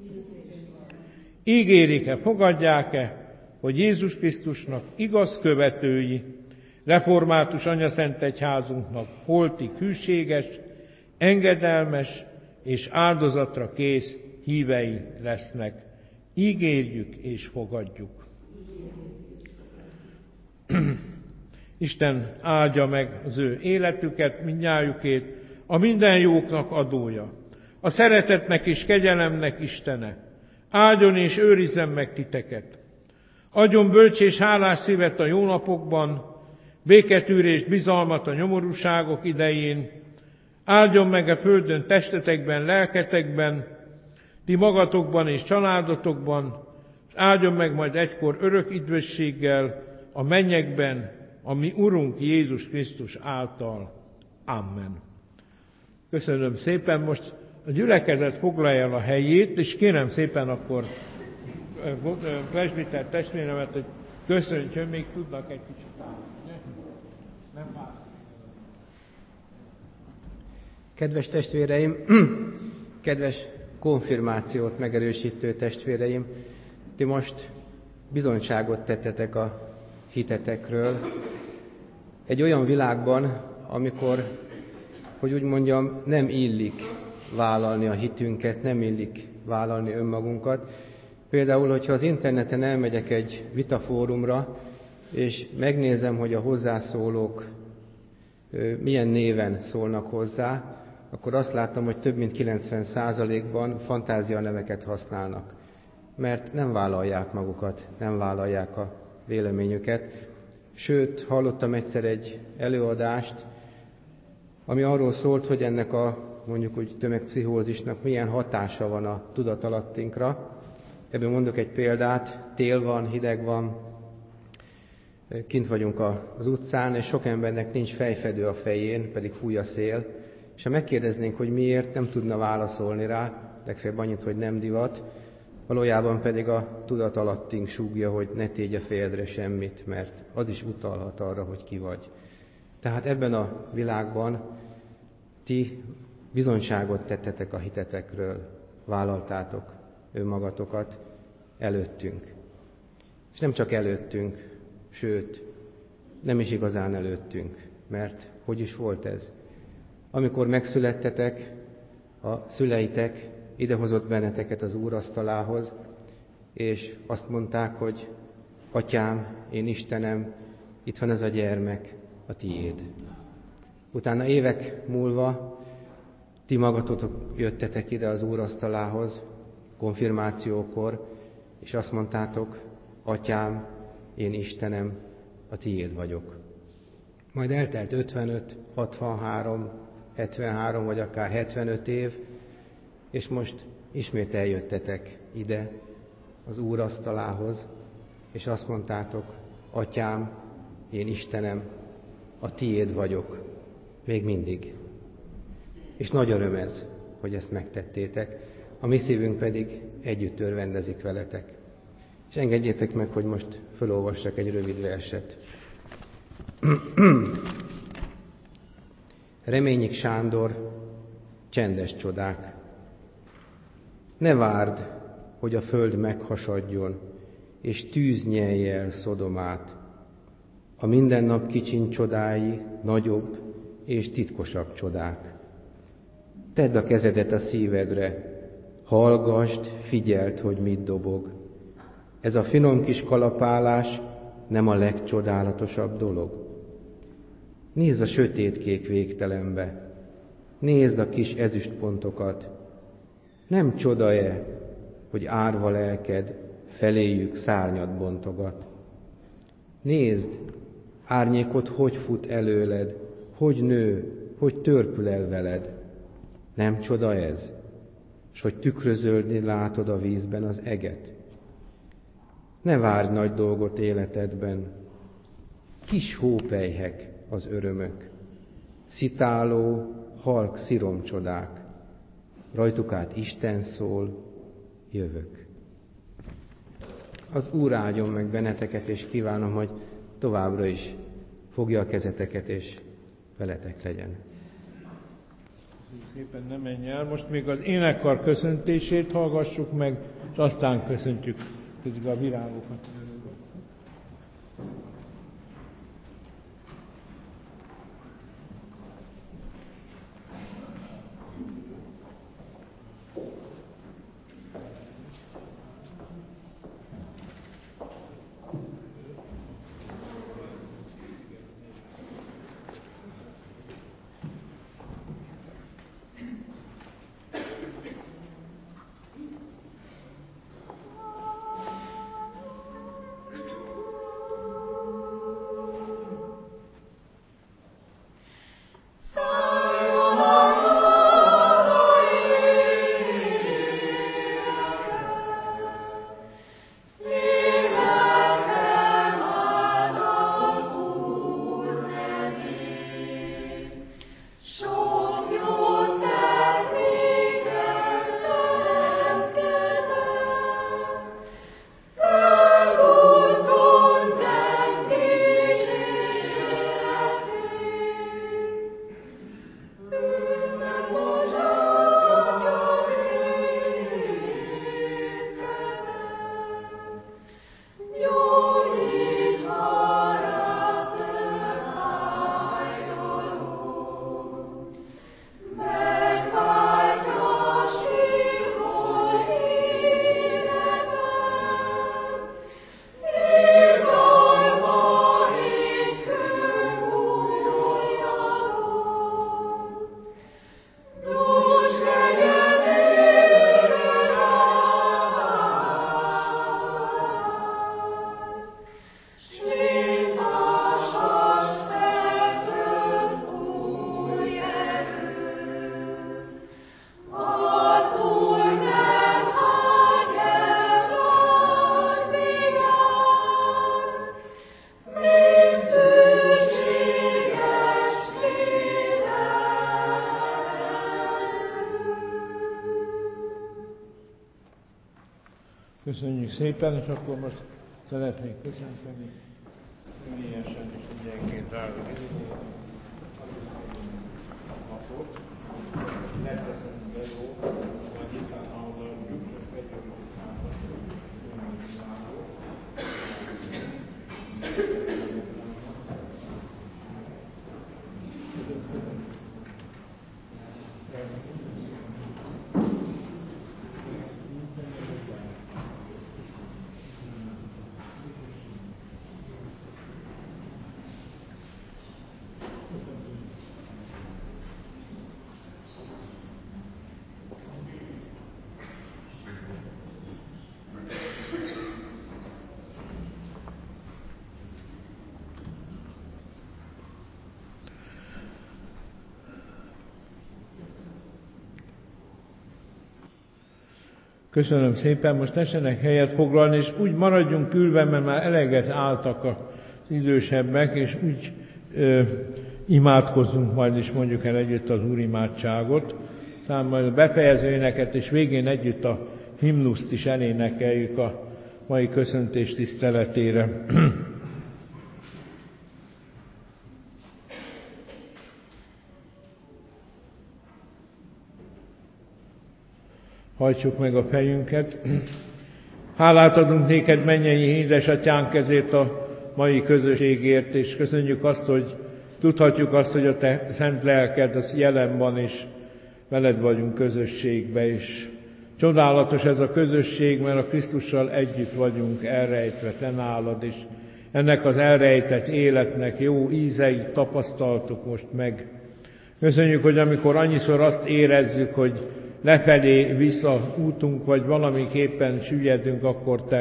Ígérik-e, fogadják-e, hogy Jézus Krisztusnak igaz követői, református anyaszentegyházunknak holtig hűséges, engedelmes és áldozatra kész hívei lesznek. Ígérjük és fogadjuk. Isten áldja meg az ő életüket, mindnyájukét, a minden jóknak adója, a szeretetnek és kegyelemnek Istene. Áldjon és őrizzen meg titeket. Adjon bölcs és hálás szívet a jó napokban, béketűrést, bizalmat a nyomorúságok idején. Áldjon meg a földön testetekben, lelketekben, ti magatokban és családotokban, és áldjon meg majd egykor örök üdvösséggel a mennyekben, a mi Urunk Jézus Krisztus által. Amen. Köszönöm szépen, most a gyülekezet foglalja el a helyét, és kérem szépen akkor presbiter testvéremet, hogy köszöntsön, még tudnak egy kicsit állni. Nem már. Kedves testvéreim, kedves konfirmációt megerősítő testvéreim, ti most bizonyságot tettetek a hitetekről. Egy olyan világban, amikor, hogy úgy mondjam, nem illik vállalni a hitünket, nem illik vállalni önmagunkat. Például, hogyha az interneten elmegyek egy vitafórumra, és megnézem, hogy a hozzászólók milyen néven szólnak hozzá, akkor azt látom, hogy több mint kilencven százalékban fantázianeveket használnak, mert nem vállalják magukat, nem vállalják a véleményüket. Sőt, hallottam egyszer egy előadást, ami arról szólt, hogy ennek a mondjuk úgy tömegpszichózisnak milyen hatása van a tudatalattinkra. Ebből mondok egy példát, tél van, hideg van, kint vagyunk az utcán, és sok embernek nincs fejfedő a fején, pedig fúj a szél, és ha megkérdeznénk, hogy miért, nem tudna válaszolni rá, legfeljebb annyit, hogy nem divat, valójában pedig a tudatalattink súgja, hogy ne tégy a fejedre semmit, mert az is utalhat arra, hogy ki vagy. Tehát ebben a világban ti bizonyságot tettetek a hitetekről, vállaltátok önmagatokat előttünk. És nem csak előttünk, sőt, nem is igazán előttünk, mert hogy is volt ez? Amikor megszülettetek, a szüleitek idehozott benneteket az Úr asztalához, és azt mondták, hogy Atyám, én Istenem, itt van ez a gyermek, a tiéd. Utána évek múlva ti magatotok jöttetek ide az Úr asztalához, konfirmációkor, és azt mondtátok, Atyám, én Istenem, a tiéd vagyok. Majd eltelt ötvenöt, hatvanhárom, hetvenhárom vagy akár hetvenöt év, és most ismét eljöttetek ide az Úr asztalához, és azt mondtátok, Atyám, én Istenem, a tiéd vagyok, még mindig. És nagy öröm ez, hogy ezt megtettétek, a mi szívünk pedig együtt örvendezik veletek. És engedjétek meg, hogy most felolvassak egy rövid verset. Reményik Sándor, Csendes csodák. Ne várd, hogy a föld meghasadjon, és tűz nyelje el Szodomát. A mindennap kicsiny csodái nagyobb és titkosabb csodák. Tedd a kezedet a szívedre, hallgasd, figyeld, hogy mit dobog. Ez a finom kis kalapálás nem a legcsodálatosabb dolog. Nézd a sötétkék végtelenbe, nézd a kis ezüstpontokat. Nem csoda-e, hogy árva lelked feléjük szárnyat bontogat. Nézd, árnyékot hogy fut előled, hogy nő, hogy törpül el veled. Nem csoda ez? S hogy tükröződni látod a vízben az eget? Ne várj nagy dolgot életedben, kis hópelyhek az örömök, szitáló, halk sziromcsodák, rajtuk át Isten szól, jövök. Az Úr áldjon meg benneteket, és kívánom, hogy továbbra is fogja a kezeteket, és veletek legyen. Szépen ne menj el. Most még az énekkar köszöntését hallgassuk meg, és aztán köszöntjük a virágokat. Köszönjük szépen, és akkor most szeretnék köszönteni személyesen és egyenként rá a napot. Leteszünk be jó, majd itt hallgatjuk, csak fegyelünk Köszönöm szépen, most tessenek helyet foglalni, és úgy maradjunk ülve, mert már eleget álltak az idősebbek, és úgy ö, imádkozzunk majd, és mondjuk el együtt az úrimádságot. Aztán majd a befejező éneket, és végén együtt a himnuszt is elénekeljük a mai köszöntés tiszteletére. Hajtsuk meg a fejünket. Hálát adunk néked, mennyei édesatyánk, ezért a mai közösségért, és köszönjük azt, hogy tudhatjuk azt, hogy a te szent lelked az jelen van, és veled vagyunk közösségbe, és csodálatos ez a közösség, mert a Krisztussal együtt vagyunk elrejtve te nálad, és ennek az elrejtett életnek jó ízeit tapasztaltuk most meg. Köszönjük, hogy amikor annyiszor azt érezzük, hogy lefelé vissza útunk, vagy valamiképpen süllyedünk, akkor te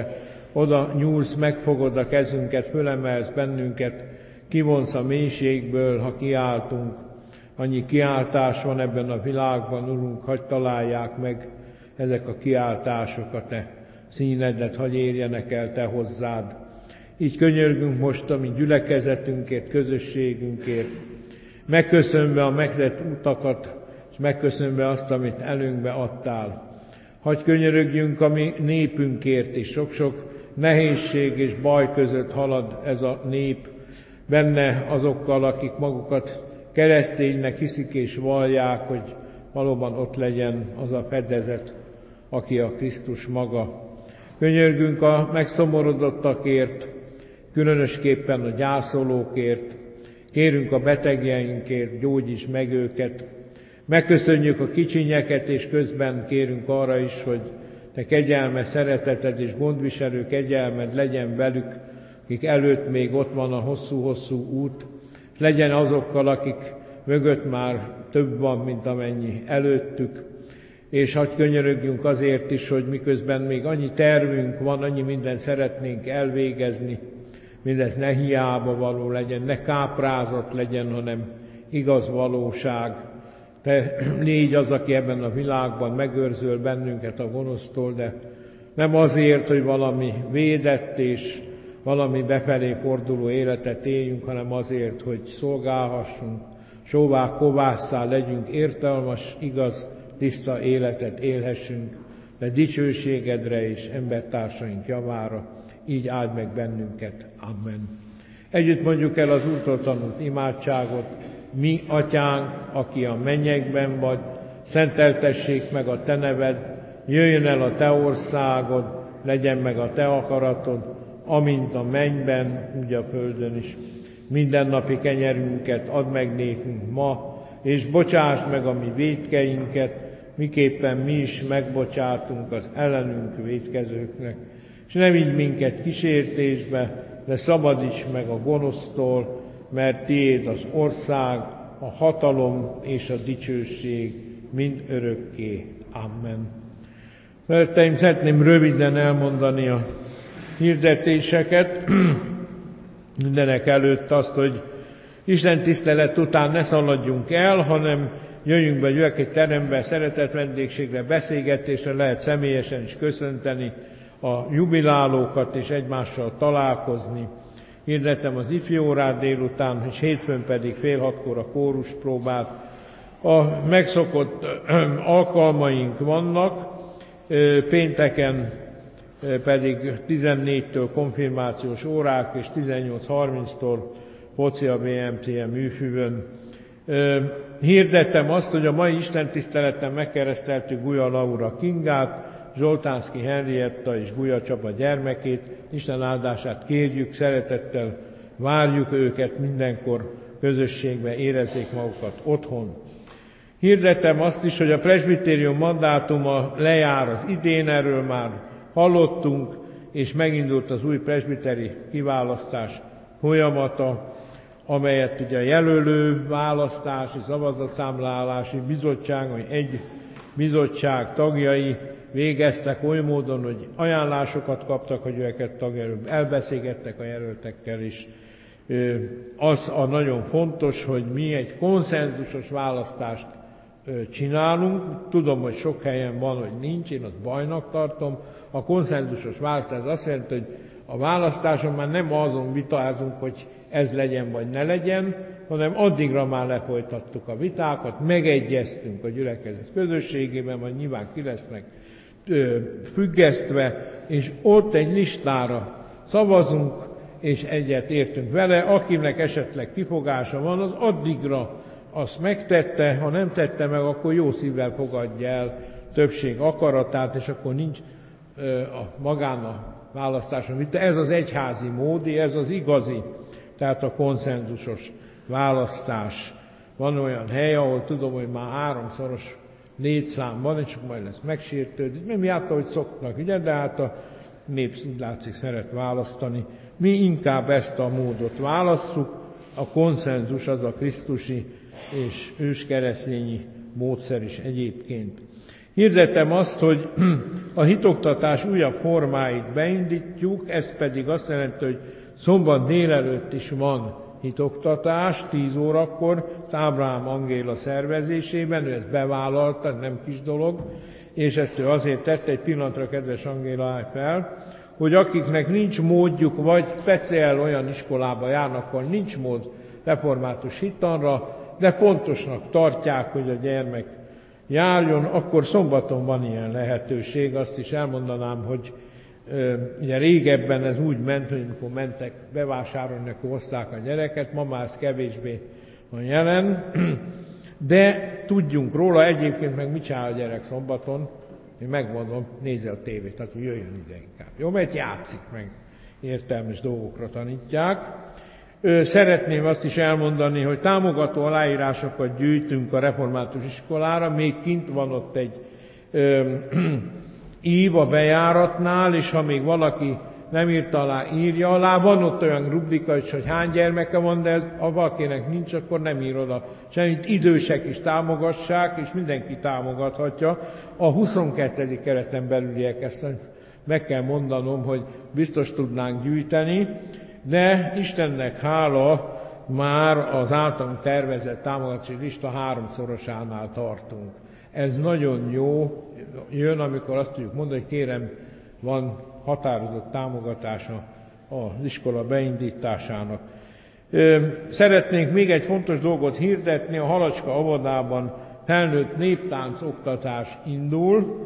oda nyúlsz, megfogod a kezünket, fölemelsz bennünket, kivonsz a mélységből, ha kiáltunk. Annyi kiáltás van ebben a világban, Urunk, hadd találják meg ezek a kiáltások a Te színedet, hadd érjenek el Te hozzád. Így könyörgünk most a mi gyülekezetünkért, közösségünkért, megköszönve a megtett utakat, és megköszönve azt, amit előnkbe adtál. Hadd könyörögjünk a mi népünkért is, sok-sok nehézség és baj között halad ez a nép, benne azokkal, akik magukat kereszténynek hiszik és vallják, hogy valóban ott legyen az a fedezet, aki a Krisztus maga. Könyörgünk a megszomorodottakért, különösképpen a gyászolókért, kérünk a betegjeinkért, gyógyíts meg őket, megköszönjük a kicsinyeket, és közben kérünk arra is, hogy Te kegyelme, szereteted és gondviselő kegyelmed legyen velük, akik előtt még ott van a hosszú-hosszú út, és legyen azokkal, akik mögött már több van, mint amennyi előttük, és hadd könyörögjünk azért is, hogy miközben még annyi tervünk van, annyi mindent szeretnénk elvégezni, mindez ne hiába való legyen, ne káprázat legyen, hanem igaz valóság. Te légy az, aki ebben a világban megőrzöl bennünket a gonosztól, de nem azért, hogy valami védett és valami befelé forduló életet éljünk, hanem azért, hogy szolgálhassunk, sóvá kovásszá legyünk, értelmes, igaz, tiszta életet élhessünk, de dicsőségedre és embertársaink javára, így áld meg bennünket. Amen. Együtt mondjuk el az úrtól tanult imádságot. Mi, Atyánk, aki a mennyekben vagy, szenteltessék meg a Te neved, jöjjön el a Te országod, legyen meg a Te akaratod, amint a mennyben, úgy a földön is. Mindennapi kenyerünket add meg nékünk ma, és bocsásd meg a mi vétkeinket, miképpen mi is megbocsátunk az ellenünk vétkezőknek. És ne vigy minket kísértésbe, de szabadíts meg a gonosztól, mert Tiéd az ország, a hatalom és a dicsőség mind örökké. Amen. Szeretteim, szeretném röviden elmondani a hirdetéseket. Mindenek előtt azt, hogy Isten tisztelet után ne szaladjunk el, hanem jöjjünk be gyülekezeti terembe, szeretett vendégségre, beszélgetésre, lehet személyesen is köszönteni a jubilálókat és egymással találkozni. Hirdetem az ifjú órát délután, és hétfőn pedig fél hatkor a kórus próbát. A megszokott alkalmaink vannak, pénteken pedig tizennégytől konfirmációs órák, és tizennyolc harminctól foci a bé em té em műfüvön. Hirdettem azt, hogy a mai istentiszteleten megkereszteltük Guya Laura Kingát, Zsoltánszky Henrietta és Guya Csaba gyermekét. Isten áldását kérjük, szeretettel várjuk őket, mindenkor közösségben érezzék magukat otthon. Hirdettem azt is, hogy a presbitérium mandátuma lejár az idén, erről már hallottunk, és megindult az új presbiteri kiválasztás folyamata, amelyet ugye a jelölő választási, szavazatszámlálási bizottság, vagy egy bizottság tagjai végeztek oly módon, hogy ajánlásokat kaptak a gyülekezet tagjai, elbeszélgettek a jelöltekkel is. Az a nagyon fontos, hogy mi egy konszenzusos választást csinálunk. Tudom, hogy sok helyen van, hogy nincs, én azt bajnak tartom. A konszenzusos választás azt jelenti, hogy a választáson már nem azon vitázunk, hogy ez legyen vagy ne legyen, hanem addigra már lefolytattuk a vitákat, megegyeztünk a gyülekezet közösségében, vagy nyilván ki lesznek függesztve, és ott egy listára szavazunk, és egyet értünk vele. Akinek esetleg kifogása van, az addigra azt megtette, ha nem tette meg, akkor jó szívvel fogadja el többség akaratát, és akkor nincs a magán a választáson vita. Ez az egyházi módi, ez az igazi, tehát a konszenzusos választás. Van olyan hely, ahol tudom, hogy már háromszoros létszám van, és majd lesz megsértődik. Nem járt, ahogy szoknak, ugye? De hát a nép úgy látszik szeret választani. Mi inkább ezt a módot válasszuk, a konszenzus az a krisztusi és őskeresztényi módszer is egyébként. Hirdettem azt, hogy a hitoktatás újabb formáit beindítjuk, ez pedig azt jelenti, hogy szombat délelőtt is van hitoktatás, tíz órakor, Ábrahám Angéla szervezésében, ő ezt bevállalta, nem kis dolog, és ezt ő azért tette, egy pillanatra, kedves Angéla, állj fel, hogy akiknek nincs módjuk, vagy speciál olyan iskolába járnak, akkor nincs mód református hittanra, de fontosnak tartják, hogy a gyermek járjon, akkor szombaton van ilyen lehetőség. Azt is elmondanám, hogy ö, ugye régebben ez úgy ment, hogy amikor mentek bevásárolni, akkor hozták a gyereket, ma már ez kevésbé van jelen, de tudjunk róla, egyébként meg mit csinál a gyerek szombaton, én megmondom, nézze a tévét, tehát jöjjön ide inkább. Jó, mert játszik meg, értelmes dolgokra tanítják. Szeretném azt is elmondani, hogy támogató aláírásokat gyűjtünk a református iskolára, még kint van ott egy ö, ív a bejáratnál, és ha még valaki nem írta alá, írja alá. Van ott olyan rubrika is, hogy hány gyermeke van, de ez, ha valakinek nincs, akkor nem ír oda semmit. Idősek is támogassák, és mindenki támogathatja. A huszonkettedik kereten belüliek, ezt meg kell mondanom, hogy biztos tudnánk gyűjteni, de Istennek hála, már az általunk tervezett támogatási lista háromszorosánál tartunk. Ez nagyon jó jön, amikor azt tudjuk mondani, hogy kérem, van határozott támogatása az iskola beindításának. Szeretnénk még egy fontos dolgot hirdetni, a Halacska óvodában felnőtt néptánc oktatás indul.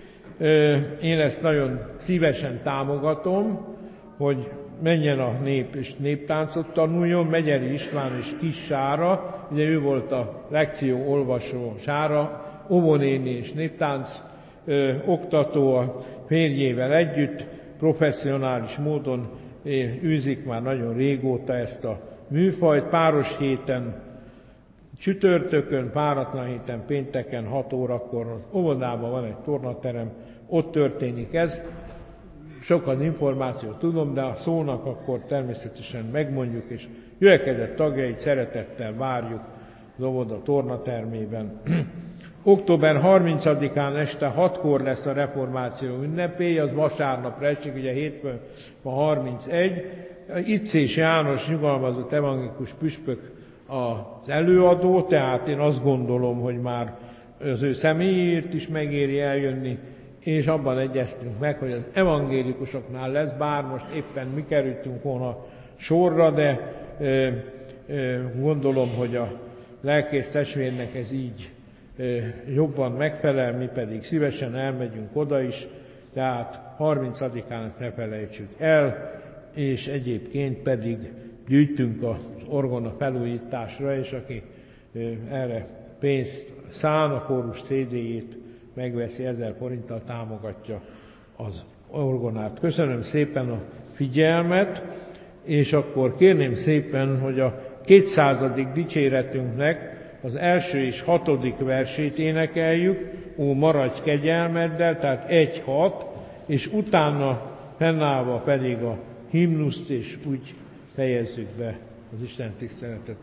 Én ezt nagyon szívesen támogatom, hogy menjen a nép és néptáncot tanuljon. Megyeri István és Kis Sára, ugye ő volt a lekció olvasó Sára, óvónéni és néptánc ö, oktató a férjével együtt, professzionális módon űzik már nagyon régóta ezt a műfajt. Páros héten, csütörtökön, páratlan héten, pénteken hat órakor az óvodában van egy tornaterem, ott történik ez. Sok az információt tudom, de ha szólnak, akkor természetesen megmondjuk, és gyülekezet tagjait szeretettel várjuk az óvoda tornatermében. október harmincadikán este hatkor lesz a reformáció ünnepély, az vasárnapra esik, ugye hétfőn a harmincegy. Icés János nyugalmazott evangélikus püspök az előadó, tehát én azt gondolom, hogy már az ő személyért is megéri eljönni, és abban egyeztünk meg, hogy az evangélikusoknál lesz, bár most éppen mi kerültünk volna sorra, de ö, ö, gondolom, hogy a lelkész testvérnek ez így ö, jobban megfelel, mi pedig szívesen elmegyünk oda is, tehát harmincadikán ne felejtsük el, és egyébként pedig gyűjtünk az orgona felújításra, és aki ö, erre pénzt szán, a kórus cé dé-jét megveszi, ezer forinttal támogatja az orgonát. Köszönöm szépen a figyelmet, és akkor kérném szépen, hogy a kétszázadik dicséretünknek az első és hatodik versét énekeljük, ó, maradj kegyelmeddel, tehát egy hat, és utána fennállva pedig a himnuszt, és úgy fejezzük be az Isten tiszteletet.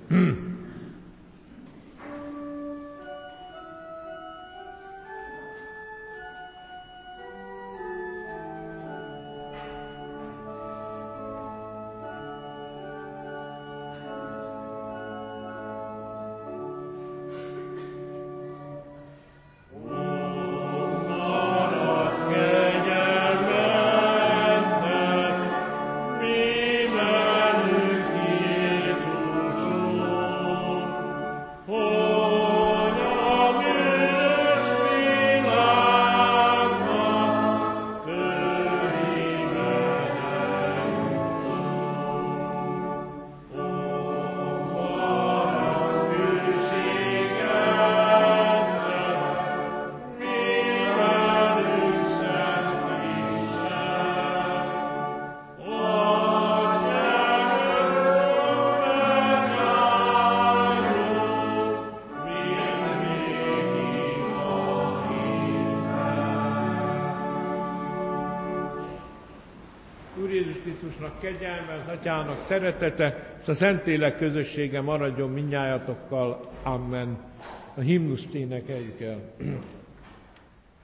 Kegyelme, az Atyának szeretete, és a Szentlélek közössége maradjon mindnyájatokkal. Amen. A himnuszt énekeljük el.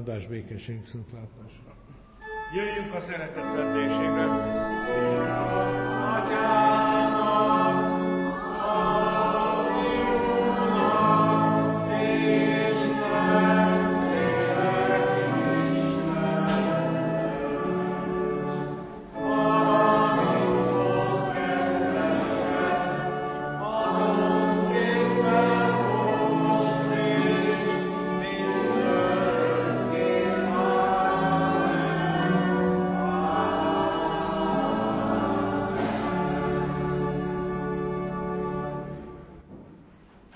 áldás, békesség, viszontlátásra. Jöjjünk a szeretet vendégségre.